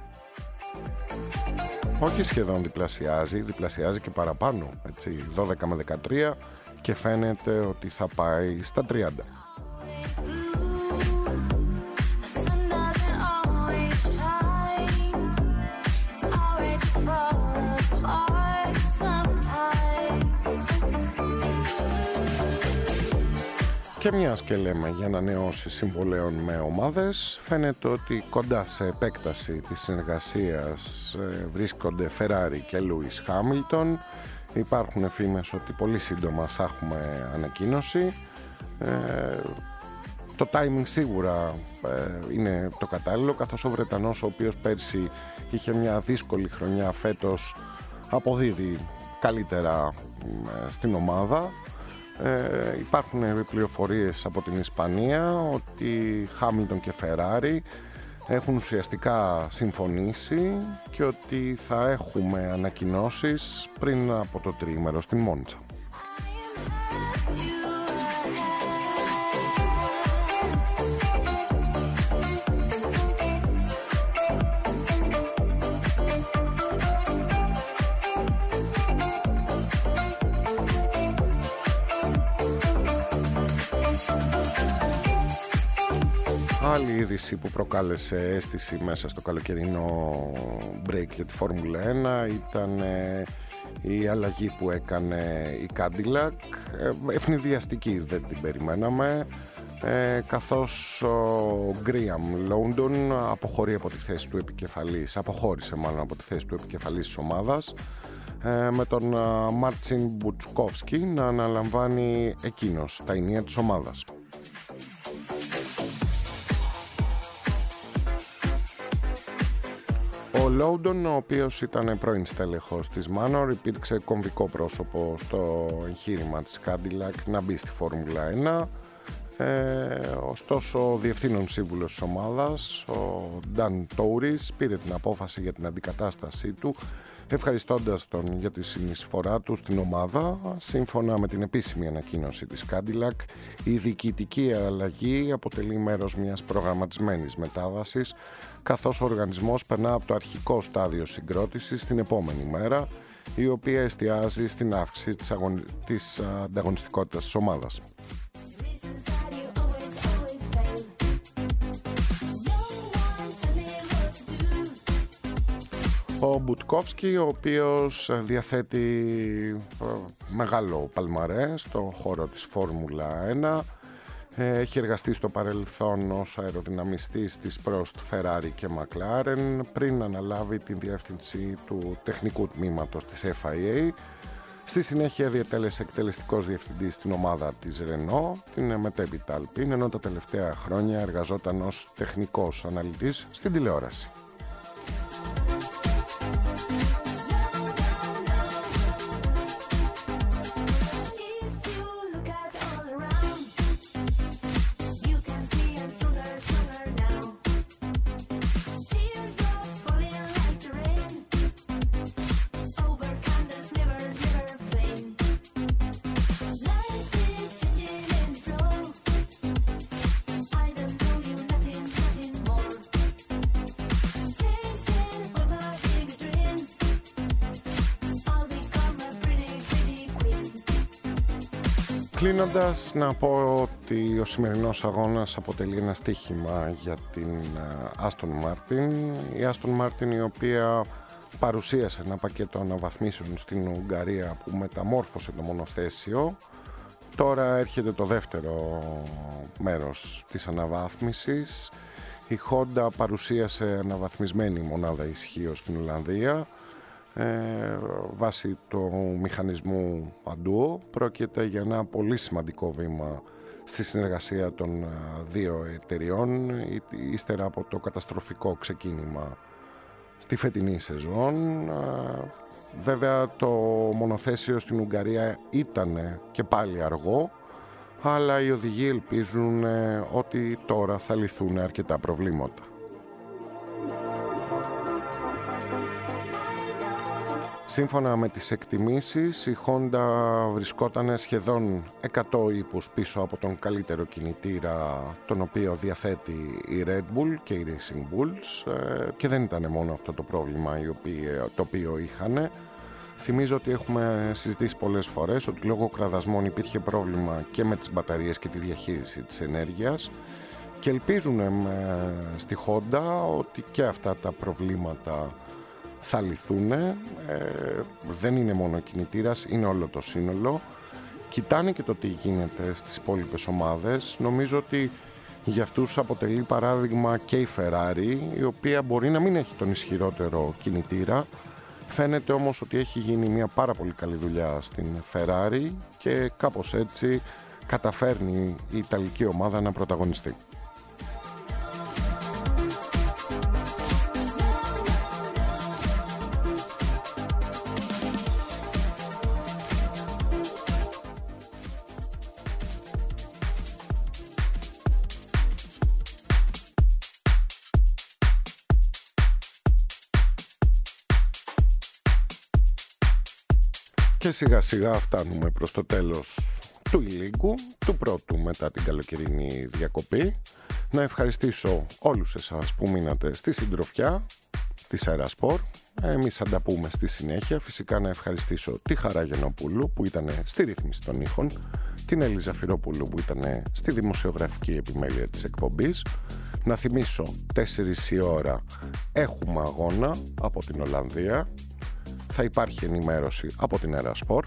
Όχι σχεδόν διπλασιάζει και παραπάνω, έτσι, 12 με 13 και φαίνεται ότι θα πάει στα 30. Και μιας και λέμε για ανανεώσεις συμβολέων με ομάδες, φαίνεται ότι κοντά σε επέκταση της συνεργασίας βρίσκονται Ferrari και Lewis Hamilton. Υπάρχουν φήμες ότι πολύ σύντομα θα έχουμε ανακοίνωση. Το timing σίγουρα είναι το κατάλληλο, καθώς ο Βρετανός, ο οποίος πέρσι είχε μια δύσκολη χρονιά, φέτος αποδίδει καλύτερα στην ομάδα. Υπάρχουν πληροφορίες από την Ισπανία ότι Χάμιλτον και Φεράρι έχουν ουσιαστικά συμφωνήσει και ότι θα έχουμε ανακοινώσεις πριν από το τριήμερο στην Μόντσα. Άλλη είδηση που προκάλεσε αίσθηση μέσα στο καλοκαιρινό break για τη Φόρμουλα 1 ήταν η αλλαγή που έκανε η Cadillac. Ευνηδιαστική, δεν την περιμέναμε, καθώς ο Graham London αποχώρησε από τη θέση του επικεφαλής της ομάδας, με τον Μάρτσιν Μπουτσκόφσκι να αναλαμβάνει εκείνος τα ενία της ομάδας. Ο Λόουντον, ο οποίος ήταν πρώην στέλεχος της Manor, υπήρξε κομβικό πρόσωπο στο εγχείρημα της Cadillac να μπει στη Φόρμουλα 1. Ωστόσο, ο διευθύνων σύμβουλος της ομάδας, ο Dan Touris, πήρε την απόφαση για την αντικατάστασή του, ευχαριστώντας τον για τη συνεισφορά του στην ομάδα. Σύμφωνα με την επίσημη ανακοίνωση της Cadillac, η διοικητική αλλαγή αποτελεί μέρος μιας προγραμματισμένης μετάβασης, καθώς ο οργανισμός περνά από το αρχικό στάδιο συγκρότησης την επόμενη μέρα, η οποία εστιάζει στην αύξηση της ανταγωνιστικότητας της ομάδας. Ο Μπουτκόφσκι, ο οποίος διαθέτει μεγάλο παλμαρέ στο χώρο της Φόρμουλα 1, έχει εργαστεί στο παρελθόν ως αεροδυναμιστής της Prost, Ferrari και McLaren πριν αναλάβει την διεύθυνση του τεχνικού τμήματος της FIA. Στη συνέχεια διετέλεσε εκτελεστικός διευθυντής στην ομάδα της Renault, την μετέπειτα Alpine, ενώ τα τελευταία χρόνια εργαζόταν ως τεχνικός αναλυτής στην τηλεόραση. Κλείνοντας, να πω ότι ο σημερινός αγώνας αποτελεί ένα στοίχημα για την Άστον Μάρτιν. Η Άστον Μάρτιν, η οποία παρουσίασε ένα πακέτο αναβαθμίσεων στην Ουγγαρία που μεταμόρφωσε το μονοθέσιο. Τώρα έρχεται το δεύτερο μέρος της αναβάθμισης. Η Honda παρουσίασε αναβαθμισμένη μονάδα ισχύως στην Ολλανδία. Βάσει του μηχανισμού Duo, πρόκειται για ένα πολύ σημαντικό βήμα στη συνεργασία των δύο εταιριών ύστερα από το καταστροφικό ξεκίνημα στη φετινή σεζόν. Βέβαια το μονοθέσιο στην Ουγγαρία ήταν και πάλι αργό, αλλά οι οδηγοί ελπίζουν ότι τώρα θα λυθούν αρκετά προβλήματα. Σύμφωνα με τις εκτιμήσεις, η Honda βρισκόταν σχεδόν 100 ήπους πίσω από τον καλύτερο κινητήρα τον οποίο διαθέτει η Red Bull και η Racing Bulls, και δεν ήταν μόνο αυτό το πρόβλημα το οποίο είχαν. Θυμίζω ότι έχουμε συζητήσει πολλές φορές ότι λόγω κραδασμών υπήρχε πρόβλημα και με τις μπαταρίες και τη διαχείριση της ενέργειας, και ελπίζουν στη Honda ότι και αυτά τα προβλήματα θα λυθούν. Δεν είναι μόνο ο κινητήρας, είναι όλο το σύνολο. Κοιτάνε και το τι γίνεται στις υπόλοιπες ομάδες. Νομίζω ότι για αυτούς αποτελεί παράδειγμα και η Ferrari, η οποία μπορεί να μην έχει τον ισχυρότερο κινητήρα. Φαίνεται όμως ότι έχει γίνει μια πάρα πολύ καλή δουλειά στην Ferrari και κάπως έτσι καταφέρνει η Ιταλική ομάδα να πρωταγωνιστεί. Και σιγά σιγά φτάνουμε προς το τέλος του ηλίγκου, του πρώτου μετά την καλοκαιρινή διακοπή. Να ευχαριστήσω όλους εσάς που μείνατε στη συντροφιά της Αερασπορ. Εμείς θα τα πούμε στη συνέχεια. Φυσικά να ευχαριστήσω τη Χαρά Γενοπούλου που ήταν στη ρύθμιση των ήχων, την Ελίζα Φυρόπουλου που ήταν στη δημοσιογραφική επιμέλεια της εκπομπής. Να θυμίσω 4 η ώρα έχουμε αγώνα από την Ολλανδία. Θα υπάρχει ενημέρωση από την Αερασπορ.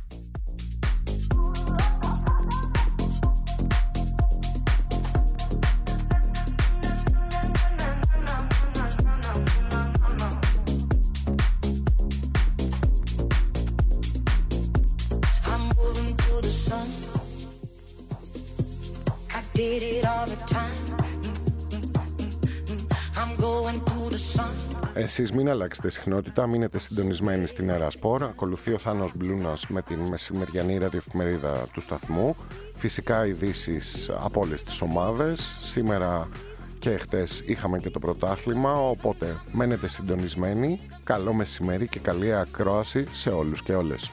Εσείς μην αλλάξετε συχνότητα, μείνετε συντονισμένοι στην Αερασπορ. Ακολουθεί ο Θάνος Μπλούνας με την μεσημεριανή ραδιοεφημερίδα του σταθμού. Φυσικά ειδήσεις από όλες τις ομάδες. Σήμερα και χτες είχαμε και το πρωτάθλημα, οπότε μένετε συντονισμένοι. Καλό μεσημέρι και καλή ακρόαση σε όλους και όλες.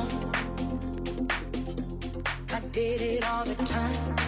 I did it all the time.